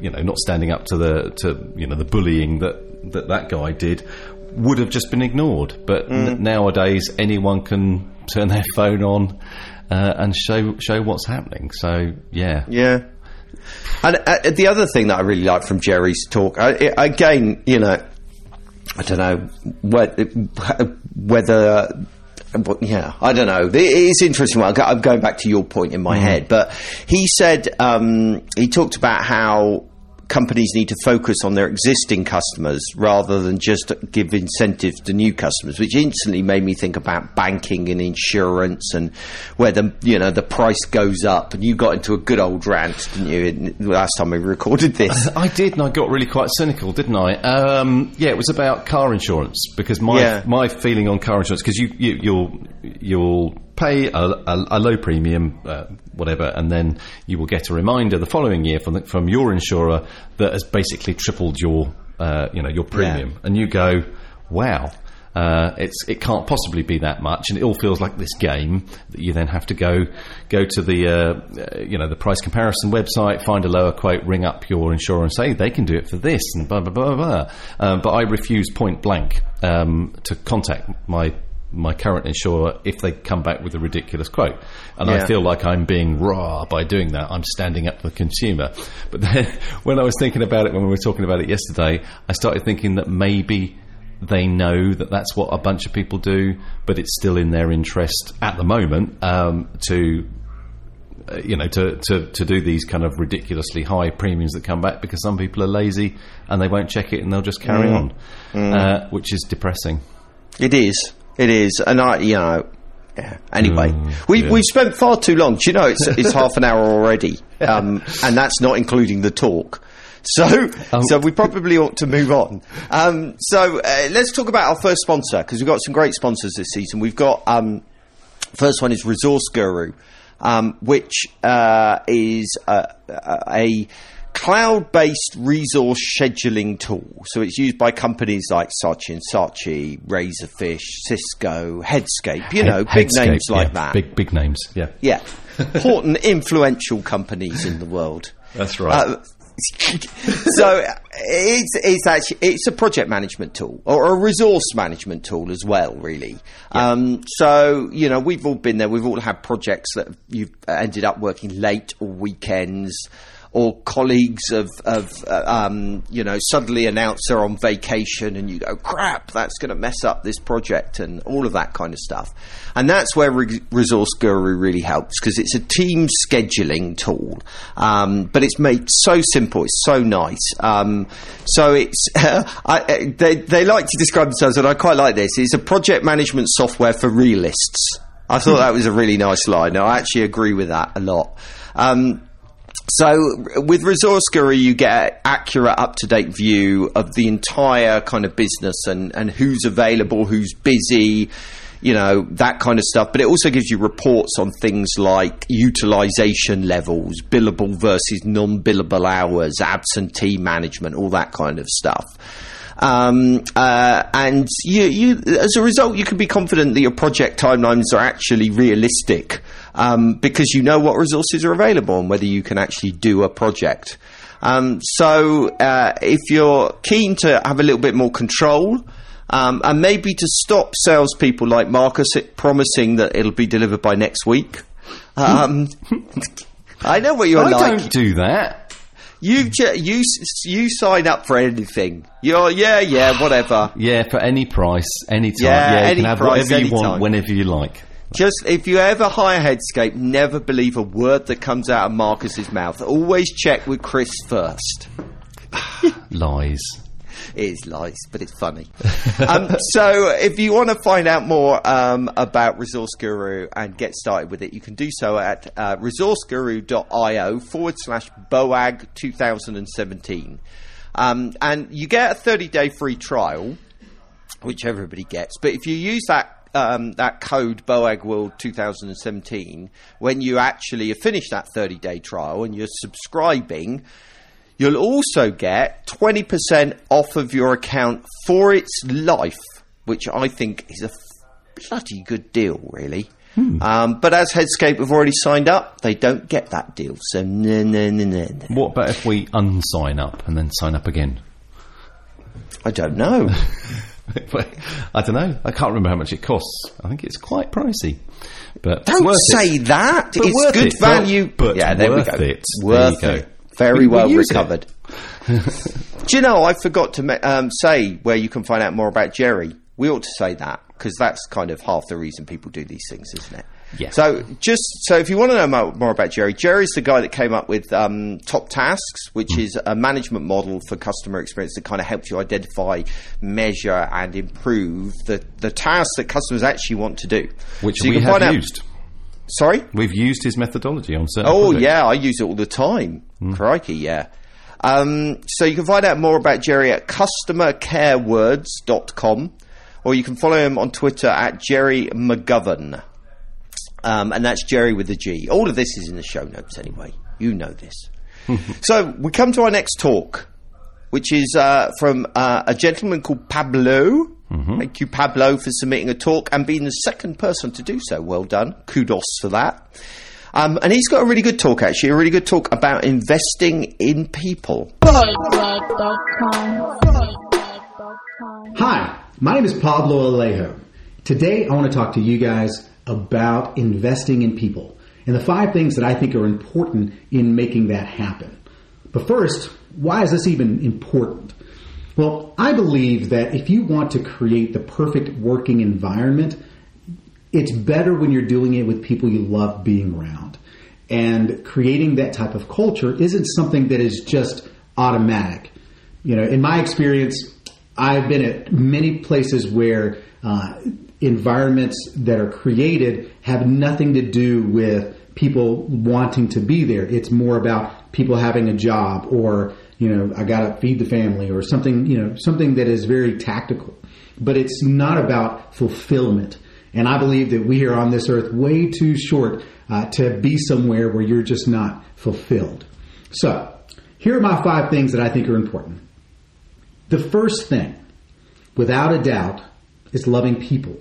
the bullying that guy did would have just been ignored. But nowadays, anyone can turn their phone on and show what's happening. So And the other thing that I really liked from Jerry's talk, again, I don't know whether. I don't know. It's interesting. I'm going back to your point in my head, but he said he talked about how companies need to focus on their existing customers rather than just give incentives to new customers, which instantly made me think about banking and insurance and where the price goes up. And you got into a good old rant, didn't you, last time we recorded this? I did, and I got really quite cynical, didn't I? It was about car insurance, because my feeling on car insurance, because you'll pay a low premium, whatever, and then you will get a reminder the following year from your insurer that has basically tripled your premium, and you go, wow. It can't possibly be that much, and it all feels like this game that you then have to go to the the price comparison website, find a lower quote, ring up your insurer and say they can do it for this, and blah blah blah blah. But I refuse point blank to contact my current insurer if they come back with a ridiculous quote, and I feel like I'm being raw by doing that. I'm standing up for the consumer. But then when I was thinking about it, when we were talking about it yesterday, I started thinking that maybe they know that that's what a bunch of people do, but it's still in their interest at the moment to do these kind of ridiculously high premiums that come back, because some people are lazy and they won't check it and they'll just carry on, which is depressing. It is, and anyway, we've spent far too long. Do you know it's half an hour already, and that's not including the talk. So we probably ought to move on. So let's talk about our first sponsor, because we've got some great sponsors this season. We've got first one is Resource Guru, which is a cloud-based resource scheduling tool. So it's used by companies like Saatchi & Saatchi, Razorfish, Cisco, Headscape. Big names like that. Big names. Yeah. Important, influential companies in the world. That's right. So it's a project management tool, or a resource management tool as well, really. So we've all been there. We've all had projects that you've ended up working late or weekends, or colleagues suddenly announce they're on vacation, and you go, crap, that's going to mess up this project, and all of that kind of stuff. And that's where Resource Guru really helps, because it's a team scheduling tool, but it's made so simple, it's so nice. So it's they like to describe themselves, and I quite like this, it's a project management software for realists. I thought that was a really nice line. I actually agree with that a lot. So with Resource Guru, you get an accurate, up-to-date view of the entire kind of business and who's available, who's busy, that kind of stuff. But it also gives you reports on things like utilization levels, billable versus non-billable hours, absentee management, all that kind of stuff. And you, as a result, you can be confident that your project timelines are actually realistic, because you know what resources are available and whether you can actually do a project. So if you're keen to have a little bit more control, and maybe to stop salespeople like Marcus promising that it'll be delivered by next week, I know what you're like. I don't do that. You sign up for anything. Whatever. Yeah, for any price, any time. Yeah, you can have whatever you want, whenever you like. Just, if you ever hire Headscape, never believe a word that comes out of Marcus's mouth. Always check with Chris first. Lies. It is lies, but it's funny. So if you want to find out more about Resource Guru and get started with it, you can do so at resourceguru.io/BOAG 2017. And you get a 30-day free trial, which everybody gets. But if you use that code BOAG World 2017, when you actually have finished that 30-day trial and you're subscribing, you'll also get 20% off of your account for its life, which I think is a bloody good deal, really. But as Headscape have already signed up, they don't get that deal. So no. What about if we unsign up and then sign up again? I don't know. I don't know. I can't remember how much it costs. I think it's quite pricey. But don't say that. But it's good value. But yeah, there we go. It. Worth it. Very well recovered. Do you know, I forgot to say where you can find out more about Jerry. We ought to say that, because that's kind of half the reason people do these things, isn't it? Yeah. So if you want to know more about Jerry, Jerry's the guy that came up with Top Tasks, which is a management model for customer experience that kind of helps you identify, measure, and improve the tasks that customers actually want to do. Which so we have used. Sorry? We've used his methodology on certain projects. Yeah, I use it all the time. Crikey, yeah. So you can find out more about Jerry at customercarewords.com, or you can follow him on Twitter at Jerry McGovern. And that's Jerry with a G. All of this is in the show notes anyway. You know this. So we come to our next talk, which is from a gentleman called Pablo. Thank you, Pablo, for submitting a talk and being the second person to do so. Well done. Kudos for that. And he's got a really good talk, actually, a really good talk about investing in people. Hi, my name is Pablo Alejo. Today, I want to talk to you guys about investing in people and the 5 things that I think are important in making that happen. But first, why is this even important? Well, I believe that if you want to create the perfect working environment, it's better when you're doing it with people you love being around. And creating that type of culture isn't something that is just automatic. You know, in my experience, I've been at many places where environments that are created have nothing to do with people wanting to be there. It's more about people having a job, or, you know, I got to feed the family, or something, you know, something that is very tactical. But it's not about fulfillment. And I believe that we are on this earth way too short to be somewhere where you're just not fulfilled. So here are my 5 things that I think are important. The first thing, without a doubt, is loving people.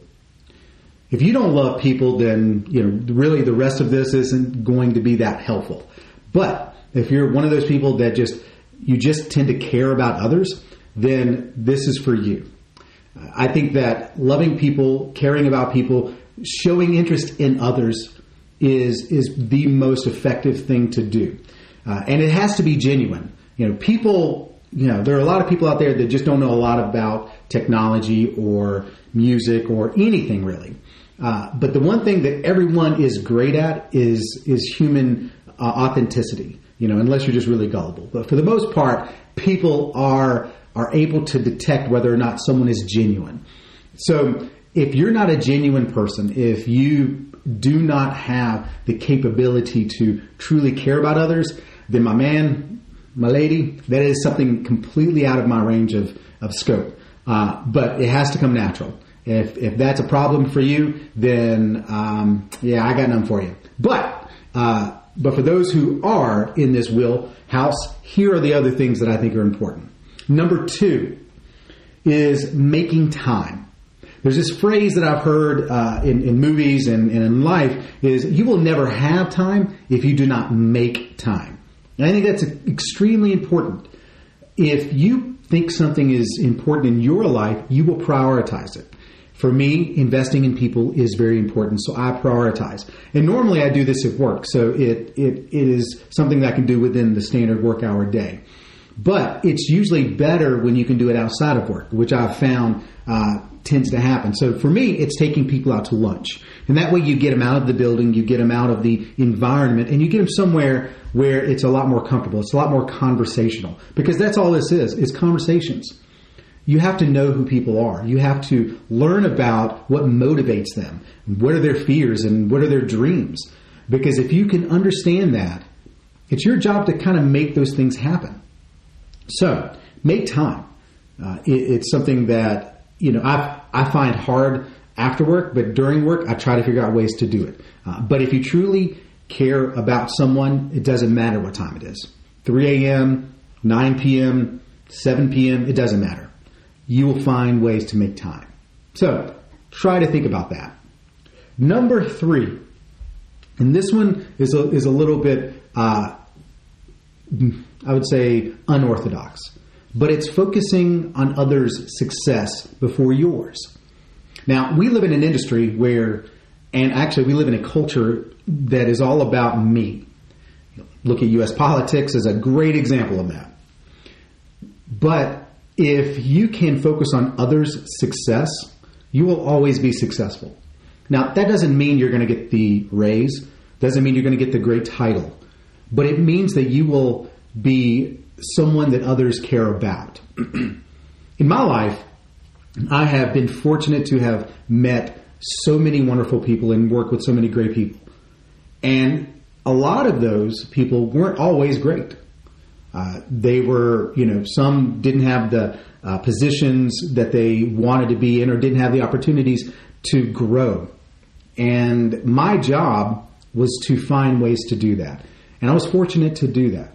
If you don't love people, then, you know, really the rest of this isn't going to be that helpful. But if you're one of those people that you just tend to care about others, then this is for you. I think that loving people, caring about people, showing interest in others is the most effective thing to do. And it has to be genuine. You know, people, you know, there are a lot of people out there that just don't know a lot about technology or music or anything really. But the one thing that everyone is great at is human authenticity, you know, unless you're just really gullible. But for the most part, people are able to detect whether or not someone is genuine. So if you're not a genuine person, if you do not have the capability to truly care about others, then my man, my lady, that is something completely out of my range of scope. But it has to come natural. If that's a problem for you, then yeah, I got none for you. But for those who are in this wheelhouse, here are the other things that I think are important. Number 2 is making time. There's this phrase that I've heard in movies and in life is, you will never have time if you do not make time. And I think that's extremely important. If you think something is important in your life, you will prioritize it. For me, investing in people is very important, so I prioritize. And normally I do this at work, so it is something that I can do within the standard work hour day. But it's usually better when you can do it outside of work, which I've found tends to happen. So for me, it's taking people out to lunch. And that way you get them out of the building, you get them out of the environment, and you get them somewhere where it's a lot more comfortable. It's a lot more conversational. Because that's all this is. It's conversations. You have to know who people are. You have to learn about what motivates them. What are their fears and what are their dreams? Because if you can understand that, it's your job to kind of make those things happen. So, make time. It's something that, you know, I find hard after work, but during work, I try to figure out ways to do it. But if you truly care about someone, it doesn't matter what time it is. 3 a.m., 9 p.m., 7 p.m., it doesn't matter. You will find ways to make time. So, try to think about that. Number 3, and this one is a little bit, I would say, unorthodox. But it's focusing on others' success before yours. Now, we live in an industry where, and actually we live in a culture that is all about me. Look at U.S. politics as a great example of that. But if you can focus on others' success, you will always be successful. Now, that doesn't mean you're going to get the raise, doesn't mean you're going to get the great title, but it means that you will be someone that others care about. In my life, I have been fortunate to have met so many wonderful people and worked with so many great people. And a lot of those people weren't always great. They were, you know, some didn't have the positions that they wanted to be in or didn't have the opportunities to grow. And my job was to find ways to do that. And I was fortunate to do that.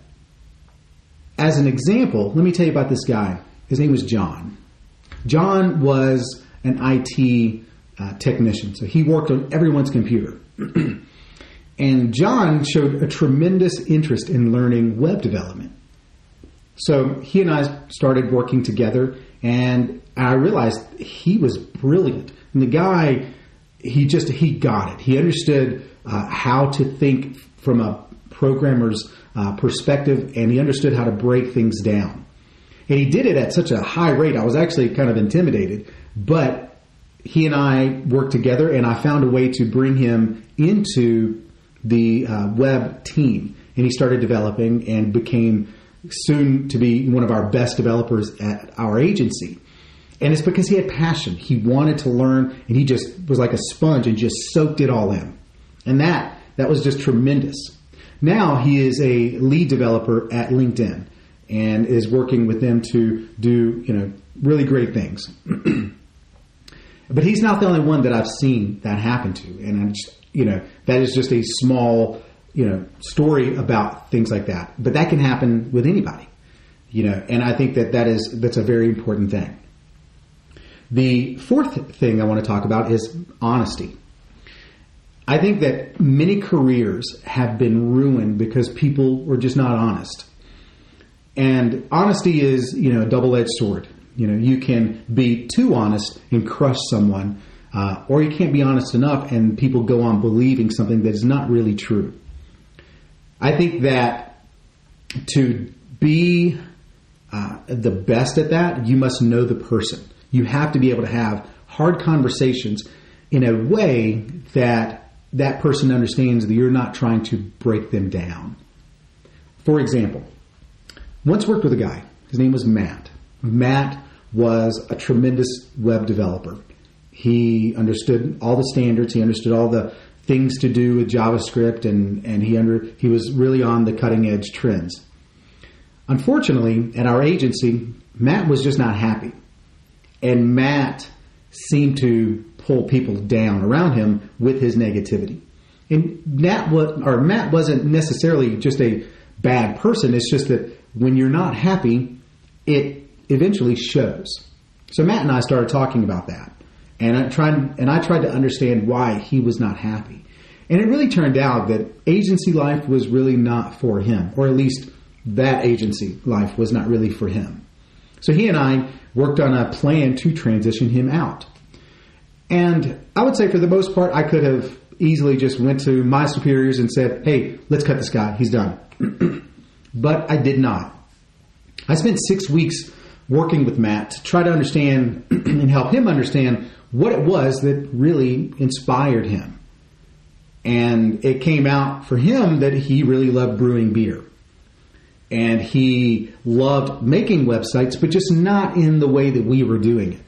As an example, let me tell you about this guy. His name was John. John was an IT technician. So he worked on everyone's computer. And John showed a tremendous interest in learning web development. So he and I started working together, and I realized he was brilliant. And the guy, he got it. He understood how to think from a programmer's perspective, and he understood how to break things down. And he did it at such a high rate, I was actually kind of intimidated. But he and I worked together, and I found a way to bring him into the web team. And he started developing and became soon to be one of our best developers at our agency. And it's because he had passion. He wanted to learn, and he just was like a sponge and just soaked it all in. And that was just tremendous. Now he is a lead developer at LinkedIn and is working with them to do, really great things. But he's not the only one that I've seen that happen to. And that is just a small, story about things like that. But that can happen with anybody, and I think that's a very important thing. The fourth thing I want to talk about is honesty. I think that many careers have been ruined because people were just not honest. And honesty is, a double-edged sword. You can be too honest and crush someone, or you can't be honest enough and people go on believing something that is not really true. I think that to be the best at that, you must know the person. You have to be able to have hard conversations in a way that person understands that you're not trying to break them down. For example, once worked with a guy. His name was Matt. Matt was a tremendous web developer. He understood all the standards. He understood all the things to do with JavaScript, and he was really on the cutting edge trends. Unfortunately, at our agency, Matt was just not happy. And Matt seemed to pull people down around him with his negativity. And Matt wasn't necessarily just a bad person. It's just that when you're not happy, it eventually shows. So Matt and I started talking about that. And I tried to understand why he was not happy. And it really turned out that agency life was really not for him, or at least that agency life was not really for him. So he and I worked on a plan to transition him out. And I would say for the most part, I could have easily just went to my superiors and said, hey, let's cut this guy. He's done. But I did not. I spent 6 weeks working with Matt to try to understand and help him understand what it was that really inspired him. And it came out for him that he really loved brewing beer. And he loved making websites, but just not in the way that we were doing it.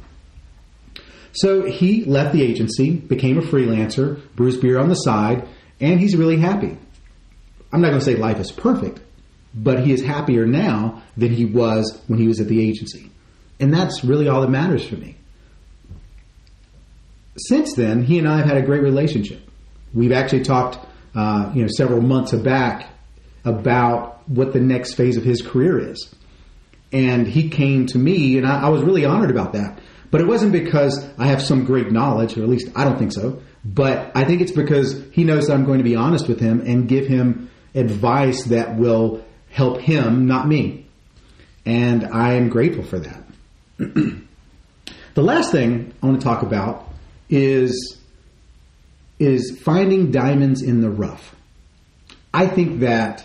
So he left the agency, became a freelancer, brews beer on the side, and he's really happy. I'm not going to say life is perfect, but he is happier now than he was when he was at the agency. And that's really all that matters for me. Since then, he and I have had a great relationship. We've actually talked, several months back about what the next phase of his career is. And he came to me, and I was really honored about that. But it wasn't because I have some great knowledge, or at least I don't think so. But I think it's because he knows that I'm going to be honest with him and give him advice that will help him, not me. And I am grateful for that. The last thing I want to talk about is finding diamonds in the rough. I think that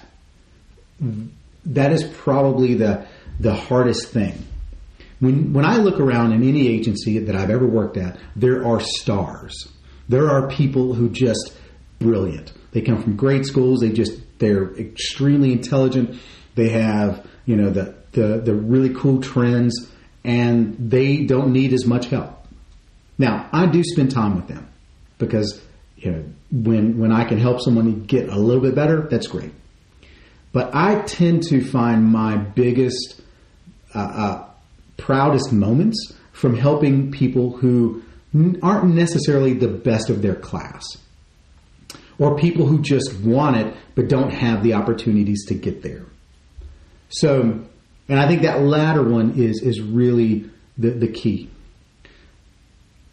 is probably the hardest thing. When I look around in any agency that I've ever worked at, there are stars. There are people who just brilliant. They come from great schools. They're extremely intelligent. They have, the really cool trends, and they don't need as much help. Now, I do spend time with them because, when I can help someone get a little bit better, that's great. But I tend to find my biggest, proudest moments from helping people who aren't necessarily the best of their class, or people who just want it but don't have the opportunities to get there. So, and I think that latter one is really the key.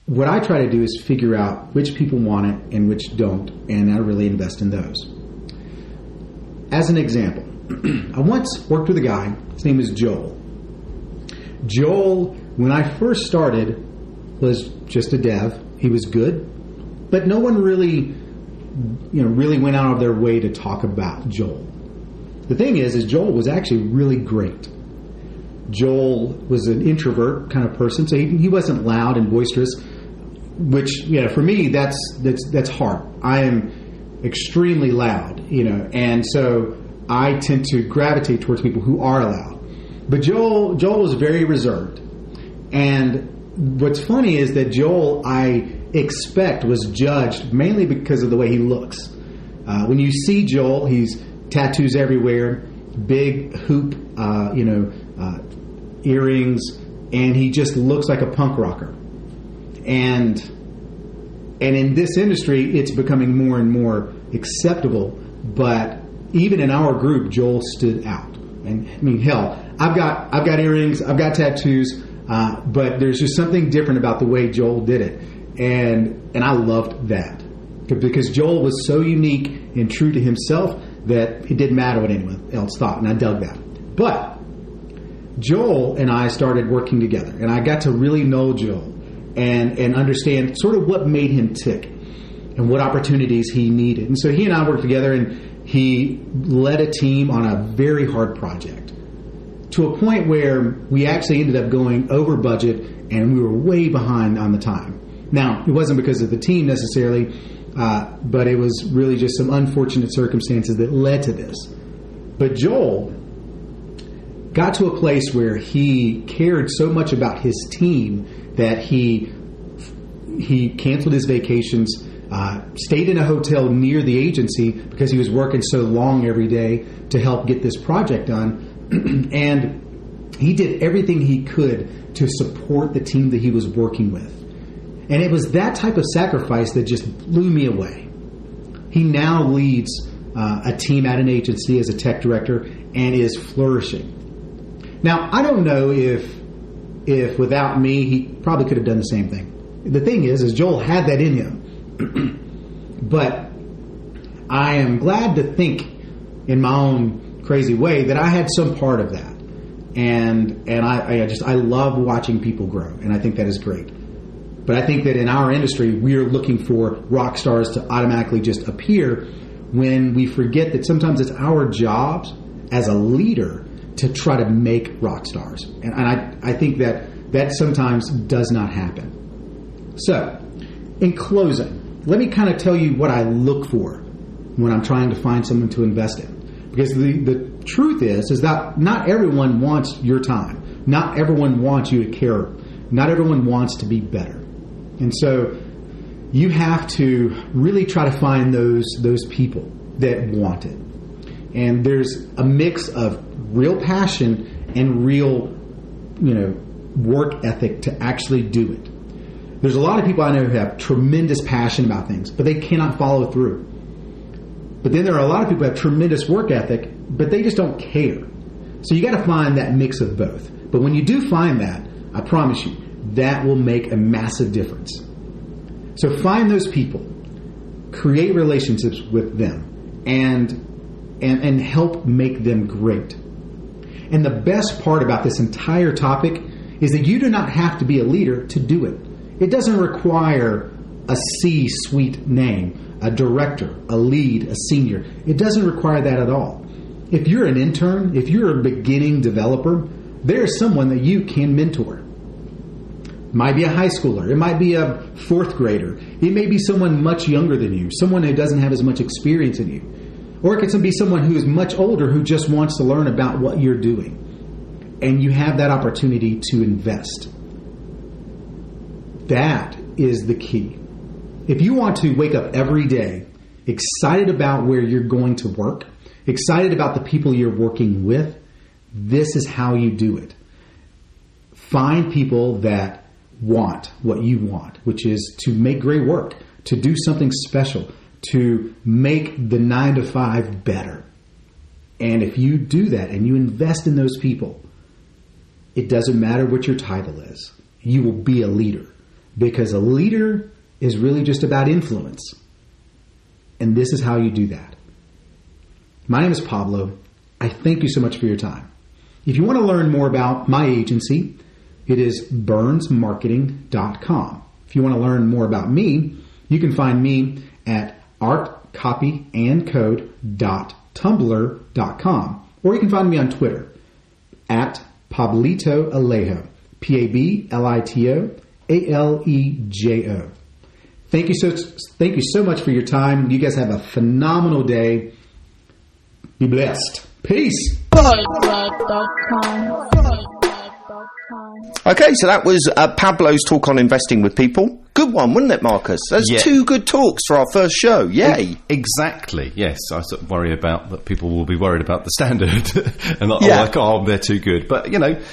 what I try to do is figure out which people want it and which don't, and I really invest in those. As an example, I once worked with a guy, his name is Joel. Joel, when I first started, was just a dev. He was good, but no one really went out of their way to talk about Joel. The thing is Joel was actually really great. Joel was an introvert kind of person, so he wasn't loud and boisterous, which, for me, that's hard. I am extremely loud, and so I tend to gravitate towards people who are loud. But Joel was very reserved. And what's funny is that Joel, I expect, was judged mainly because of the way he looks. When you see Joel, he's tattoos everywhere, big hoop, earrings, and he just looks like a punk rocker. And in this industry, it's becoming more and more acceptable. But even in our group, Joel stood out. And I mean, hell, I've got earrings, I've got tattoos, but there's just something different about the way Joel did it, and I loved that because Joel was so unique and true to himself that it didn't matter what anyone else thought, and I dug that. But Joel and I started working together, and I got to really know Joel and understand sort of what made him tick and what opportunities he needed. And so he and I worked together, and he led a team on a very hard project to a point where we actually ended up going over budget, and we were way behind on the time. Now, it wasn't because of the team necessarily, but it was really just some unfortunate circumstances that led to this. But Joel got to a place where he cared so much about his team that he canceled his vacations, stayed in a hotel near the agency because he was working so long every day to help get this project done. And he did everything he could to support the team that he was working with. And it was that type of sacrifice that just blew me away. He now leads a team at an agency as a tech director and is flourishing. Now, I don't know if without me, he probably could have done the same thing. The thing is Joel had that in him. But I am glad to think in my own crazy way that I had some part of that. And I love watching people grow, and I think that is great. But I think that in our industry, we are looking for rock stars to automatically just appear when we forget that sometimes it's our jobs as a leader to try to make rock stars. And I think that sometimes does not happen. So, in closing, let me kind of tell you what I look for when I'm trying to find someone to invest in. Because the truth is that not everyone wants your time. Not everyone wants you to care. Not everyone wants to be better. And so you have to really try to find those people that want it. And there's a mix of real passion and real, work ethic to actually do it. There's a lot of people I know who have tremendous passion about things, but they cannot follow through. But then there are a lot of people who have tremendous work ethic, but they just don't care. So you got to find that mix of both. But when you do find that, I promise you, that will make a massive difference. So find those people, create relationships with them, and help make them great. And the best part about this entire topic is that you do not have to be a leader to do it. It doesn't require a C-suite name, a director, a lead, a senior. It doesn't require that at all. If you're an intern, if you're a beginning developer, there's someone that you can mentor. It might be a high schooler. It might be a fourth grader. It may be someone much younger than you, someone who doesn't have as much experience in you. Or it could be someone who is much older who just wants to learn about what you're doing. And you have that opportunity to invest. That is the key. If you want to wake up every day excited about where you're going to work, excited about the people you're working with, this is how you do it. Find people that want what you want, which is to make great work, to do something special, to make the 9-to-5 better. And if you do that and you invest in those people, it doesn't matter what your title is. You will be a leader. because a leader is really just about influence. And this is how you do that. My name is Pablo. I thank you so much for your time. If you want to learn more about my agency, it is burnsmarketing.com. If you want to learn more about me, you can find me at artcopyandcode.tumblr.com, or you can find me on Twitter at Pablito Alejo, Pablito Alejo. Thank you so much for your time. You guys have a phenomenal day. Be blessed. Peace. Okay, so that was Pablo's talk on investing with people. Good one, wasn't it, Marcus? Those 2 good talks for our first show. Yay. Exactly, yes. I sort of worry about that people will be worried about the standard and they're too good. But,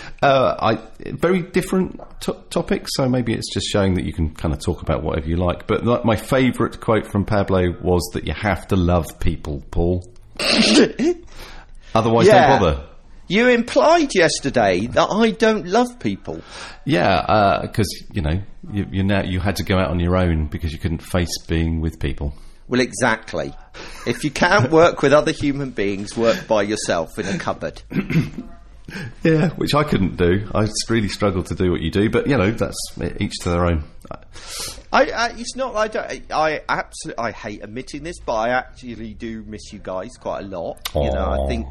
very different topics, so maybe it's just showing that you can kind of talk about whatever you like. But my favourite quote from Pablo was that you have to love people, Paul. Otherwise, don't bother. You implied yesterday that I don't love people. Yeah, because you had to go out on your own because you couldn't face being with people. Well, exactly. If you can't work with other human beings, work by yourself in a cupboard. Yeah, which I couldn't do. I really struggled to do what you do, but that's each to their own. It's not. I hate admitting this, but I actually do miss you guys quite a lot. Aww. I think.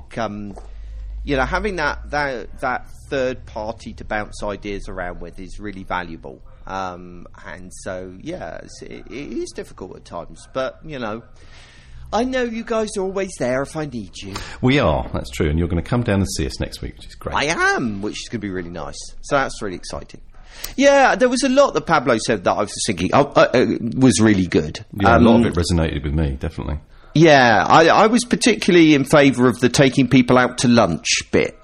Having that third party to bounce ideas around with is really valuable. And so, it is difficult at times. But, I know you guys are always there if I need you. We are, that's true. And you're going to come down and see us next week, which is great. I am, which is going to be really nice. So that's really exciting. Yeah, there was a lot that Pablo said that I was thinking was really good. Yeah, a lot of it resonated with me, definitely. Yeah, I was particularly in favour of the taking people out to lunch bit.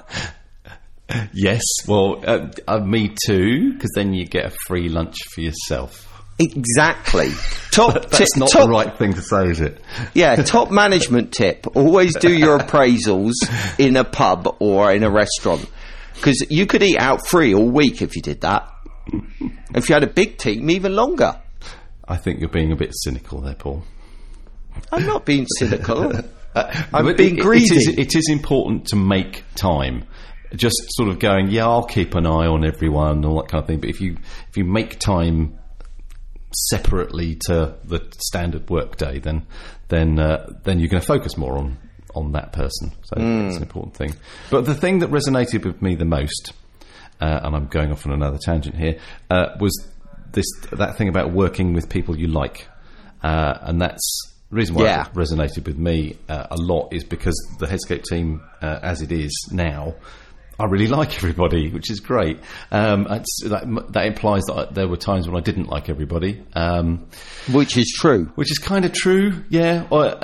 Yes, well, me too, because then you get a free lunch for yourself. Exactly. That's not the right thing to say, is it? Yeah, top management tip. Always do your appraisals in a pub or in a restaurant, because you could eat out free all week if you did that. If you had a big team, even longer. I think you're being a bit cynical there, Paul. I'm not being cynical. I'm being greedy. It is important to make time. Just sort of going, I'll keep an eye on everyone and all that kind of thing. But if you make time separately to the standard work day, then you're going to focus more on that person. So it's an important thing. But the thing that resonated with me the most, and I'm going off on another tangent here, was that thing about working with people you like, and that's. The reason why it resonated with me a lot is because the Headscape team, as it is now, I really like everybody, which is great. That implies that there were times when I didn't like everybody. Which is true. Which is kind of true, yeah.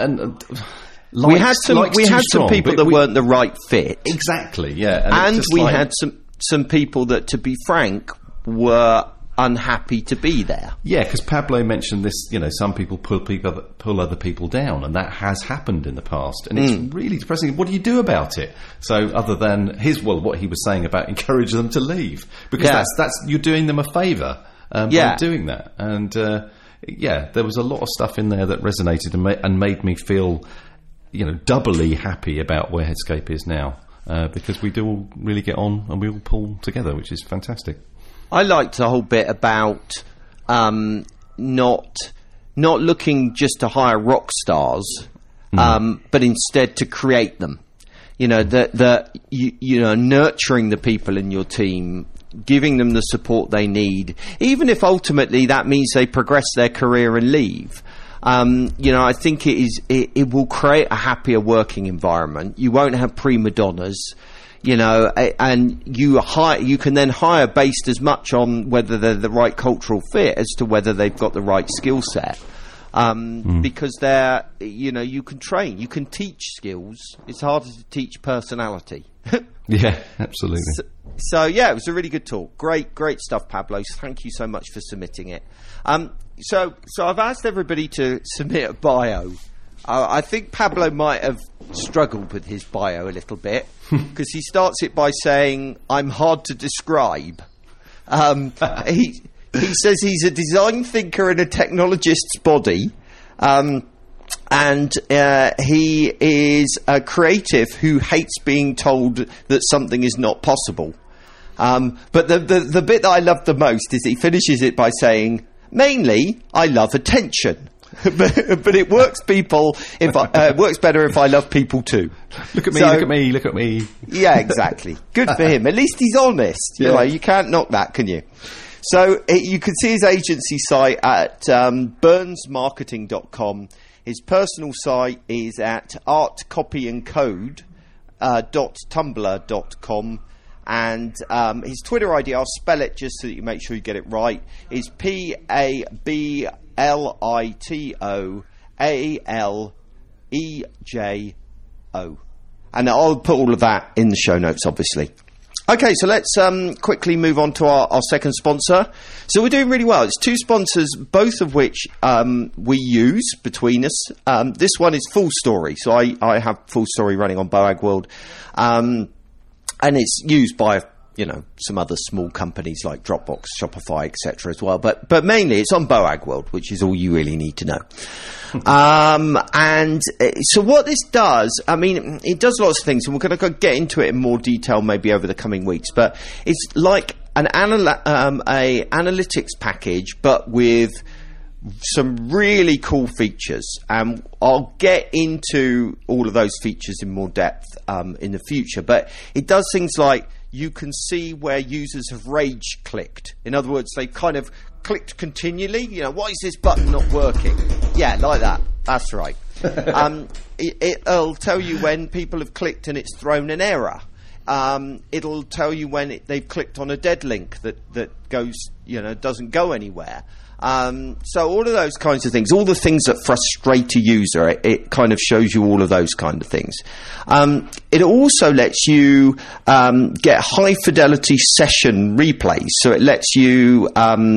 We had some people that weren't the right fit. Exactly, yeah. And we had some people that, to be frank, were unhappy to be there. Yeah, because Pablo mentioned this, some people pull other people down, and that has happened in the past, and it's really depressing. What do you do about it? So other than what he was saying about encourage them to leave, because that's you're doing them a favour by doing that. And there was a lot of stuff in there that resonated and made me feel doubly happy about where Headscape is now, because we do all really get on and we all pull together, which is fantastic. I liked the whole bit about not looking just to hire rock stars, but instead to create them. Nurturing the people in your team, giving them the support they need, even if ultimately that means they progress their career and leave. I think it will create a happier working environment. You won't have prima donnas. And you can then hire based as much on whether they're the right cultural fit as to whether they've got the right skill set. Because they're, you can train, you can teach skills. It's harder to teach personality. Yeah, absolutely. So it was a really good talk. Great stuff, Pablo. Thank you so much for submitting it. So I've asked everybody to submit a bio. I think Pablo might have struggled with his bio a little bit, because he starts it by saying, "I'm hard to describe." He says he's a design thinker in a technologist's body. And he is a creative who hates being told that something is not possible. But the bit that I love the most is he finishes it by saying, mainly, I love attention. but it works works better if I love people too. Look at me, look at me, look at me. Yeah, exactly. Good for him. At least he's honest. Yeah. You can't knock that, can you? So you can see his agency site at burnsmarketing.com. His personal site is at artcopyandcode.tumblr.com. And his Twitter ID, I'll spell it just so that you make sure you get it right, is PABLITOALEJO. And I'll put all of that in the show notes, obviously. Okay, so let's quickly move on to our second sponsor. So we're doing really well. It's two sponsors, both of which we use between us. This one is Full Story. So I have Full Story running on Boag World. And it's used by, some other small companies like Dropbox, Shopify, etc. as well. But mainly it's on Boag World, which is all you really need to know. And so what this does, it does lots of things, and we're going to get into it in more detail maybe over the coming weeks. But it's like an analytics package, but with some really cool features. I'll get into all of those features in more depth in the future. But it does things like you can see where users have rage clicked. In other words, they've kind of clicked continually. Why is this button not working? Yeah, like that. That's right. It'll tell you when people have clicked and it's thrown an error. It'll tell you when they've clicked on a dead link that goes, doesn't go anywhere. So all of those kinds of things, all the things that frustrate a user, it kind of shows you all of those kind of things. It also lets you get high fidelity session replays. So it lets you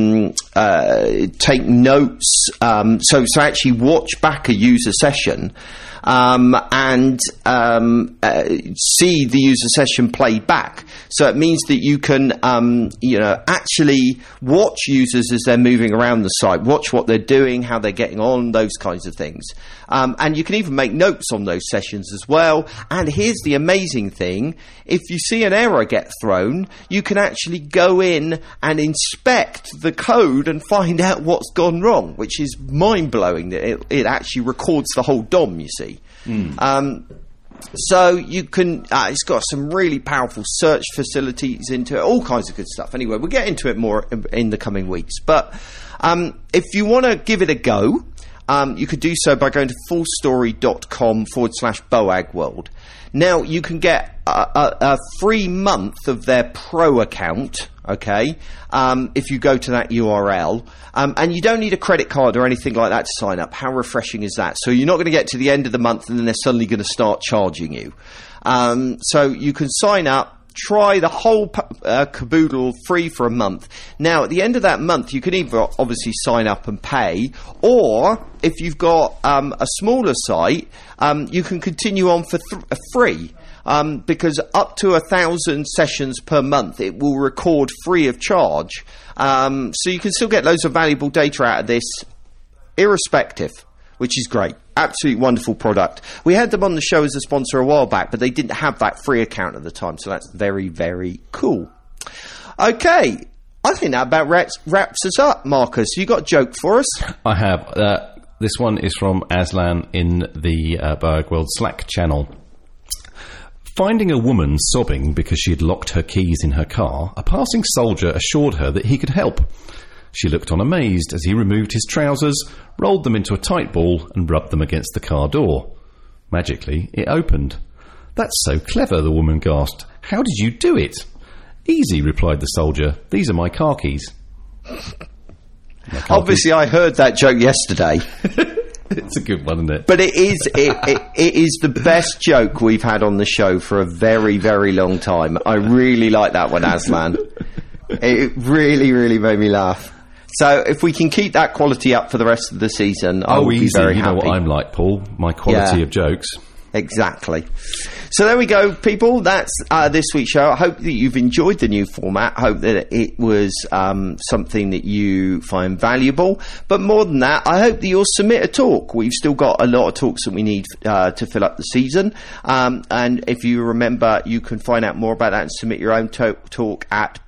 take notes. So actually watch back a user session and see the user session played back. So it means that you can, actually watch users as they're moving around the site, watch what they're doing, how they're getting on, those kinds of things. And you can even make notes on those sessions as well. And here's the amazing thing. If you see an error get thrown, you can actually go in and inspect the code and find out what's gone wrong, which is mind-blowing that it actually records the whole DOM, you see. So you can, it's got some really powerful search facilities into it, all kinds of good stuff. Anyway, we'll get into it more in the coming weeks. But if you want to give it a go, you could do so by going to fullstory.com/BoagWorld. Now, you can get a free month of their pro account, okay, if you go to that URL. And you don't need a credit card or anything like that to sign up. How refreshing is that? So you're not going to get to the end of the month and then they're suddenly going to start charging you. So you can sign up, try the whole caboodle free for a month. Now, at the end of that month, you can either obviously sign up and pay, or if you've got a smaller site, you can continue on for free. Because up to 1,000 sessions per month, it will record free of charge. So you can still get loads of valuable data out of this, irrespective, which is great. Absolutely wonderful product. We had them on the show as a sponsor a while back, but they didn't have that free account at the time, so that's very, very cool. Okay, I think that about wraps us up, Marcus. You got a joke for us? I have. This one is from Aslan in the Boag World Slack channel. Finding a woman sobbing because she had locked her keys in her car, a passing soldier assured her that he could help. She looked on amazed as he removed his trousers, rolled them into a tight ball and rubbed them against the car door. Magically, it opened. "That's so clever," the woman gasped. "How did you do it?" "Easy," replied the soldier. "These are my car keys." Obviously, I heard that joke yesterday. It's a good one, isn't it? But it is the best joke we've had on the show for a very, very long time. I really like that one, Aslan. It really, really made me laugh. So if we can keep that quality up for the rest of the season, I will be very happy. You know what I'm like, Paul. My quality of jokes. Exactly. So there we go, people. That's this week's show. I hope that you've enjoyed the new format. I hope that it was something that you find valuable. But more than that, I hope that you'll submit a talk. We've still got a lot of talks that we need to fill up the season. And if you remember, you can find out more about that and submit your own talk at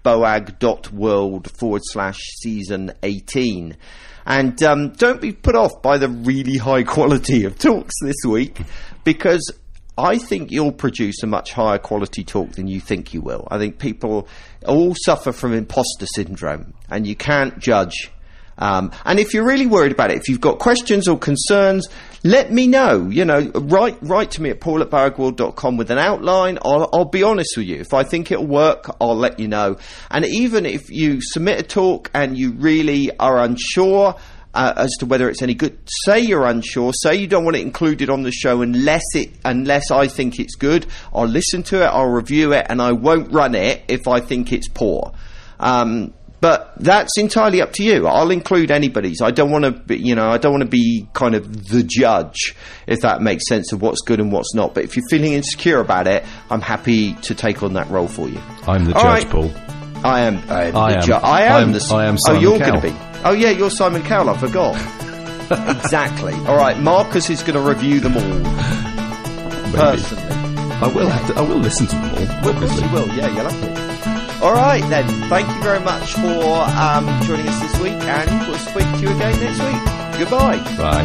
boag.world/season 18. And don't be put off by the really high quality of talks this week, because I think you'll produce a much higher quality talk than you think you will. I think people all suffer from imposter syndrome, and you can't judge. And if you're really worried about it, if you've got questions or concerns, let me know. You know, write to me at paul@boagworld.com with an outline. I'll be honest with you. If I think it'll work, I'll let you know. And even if you submit a talk and you really are unsure as to whether it's any good, say you're unsure, say you don't want it included on the show unless I think it's good. I'll listen to it, I'll review it, and I won't run it if I think it's poor. But that's entirely up to you. I'll include anybody's. I don't want to be, I don't want to be kind of the judge, if that makes sense, of what's good and what's not. But if you're feeling insecure about it, I'm happy to take on that role for you. I'm the judge, right. Paul. I am Simon Cowell. You're going to be. Oh yeah, you're Simon Cowell. I forgot. Exactly. All right, Marcus is going to review them all. Maybe. Personally, I will listen to them all. Obviously, you will. Yeah, you'll have to. All right, then. Thank you very much for joining us this week, and we'll speak to you again next week. Goodbye. Bye.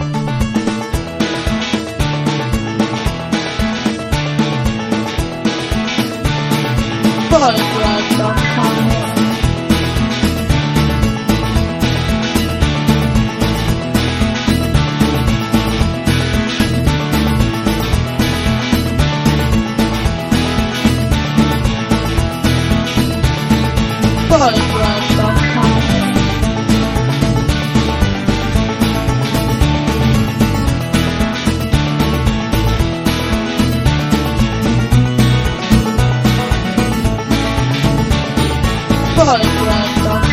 Boagworld.com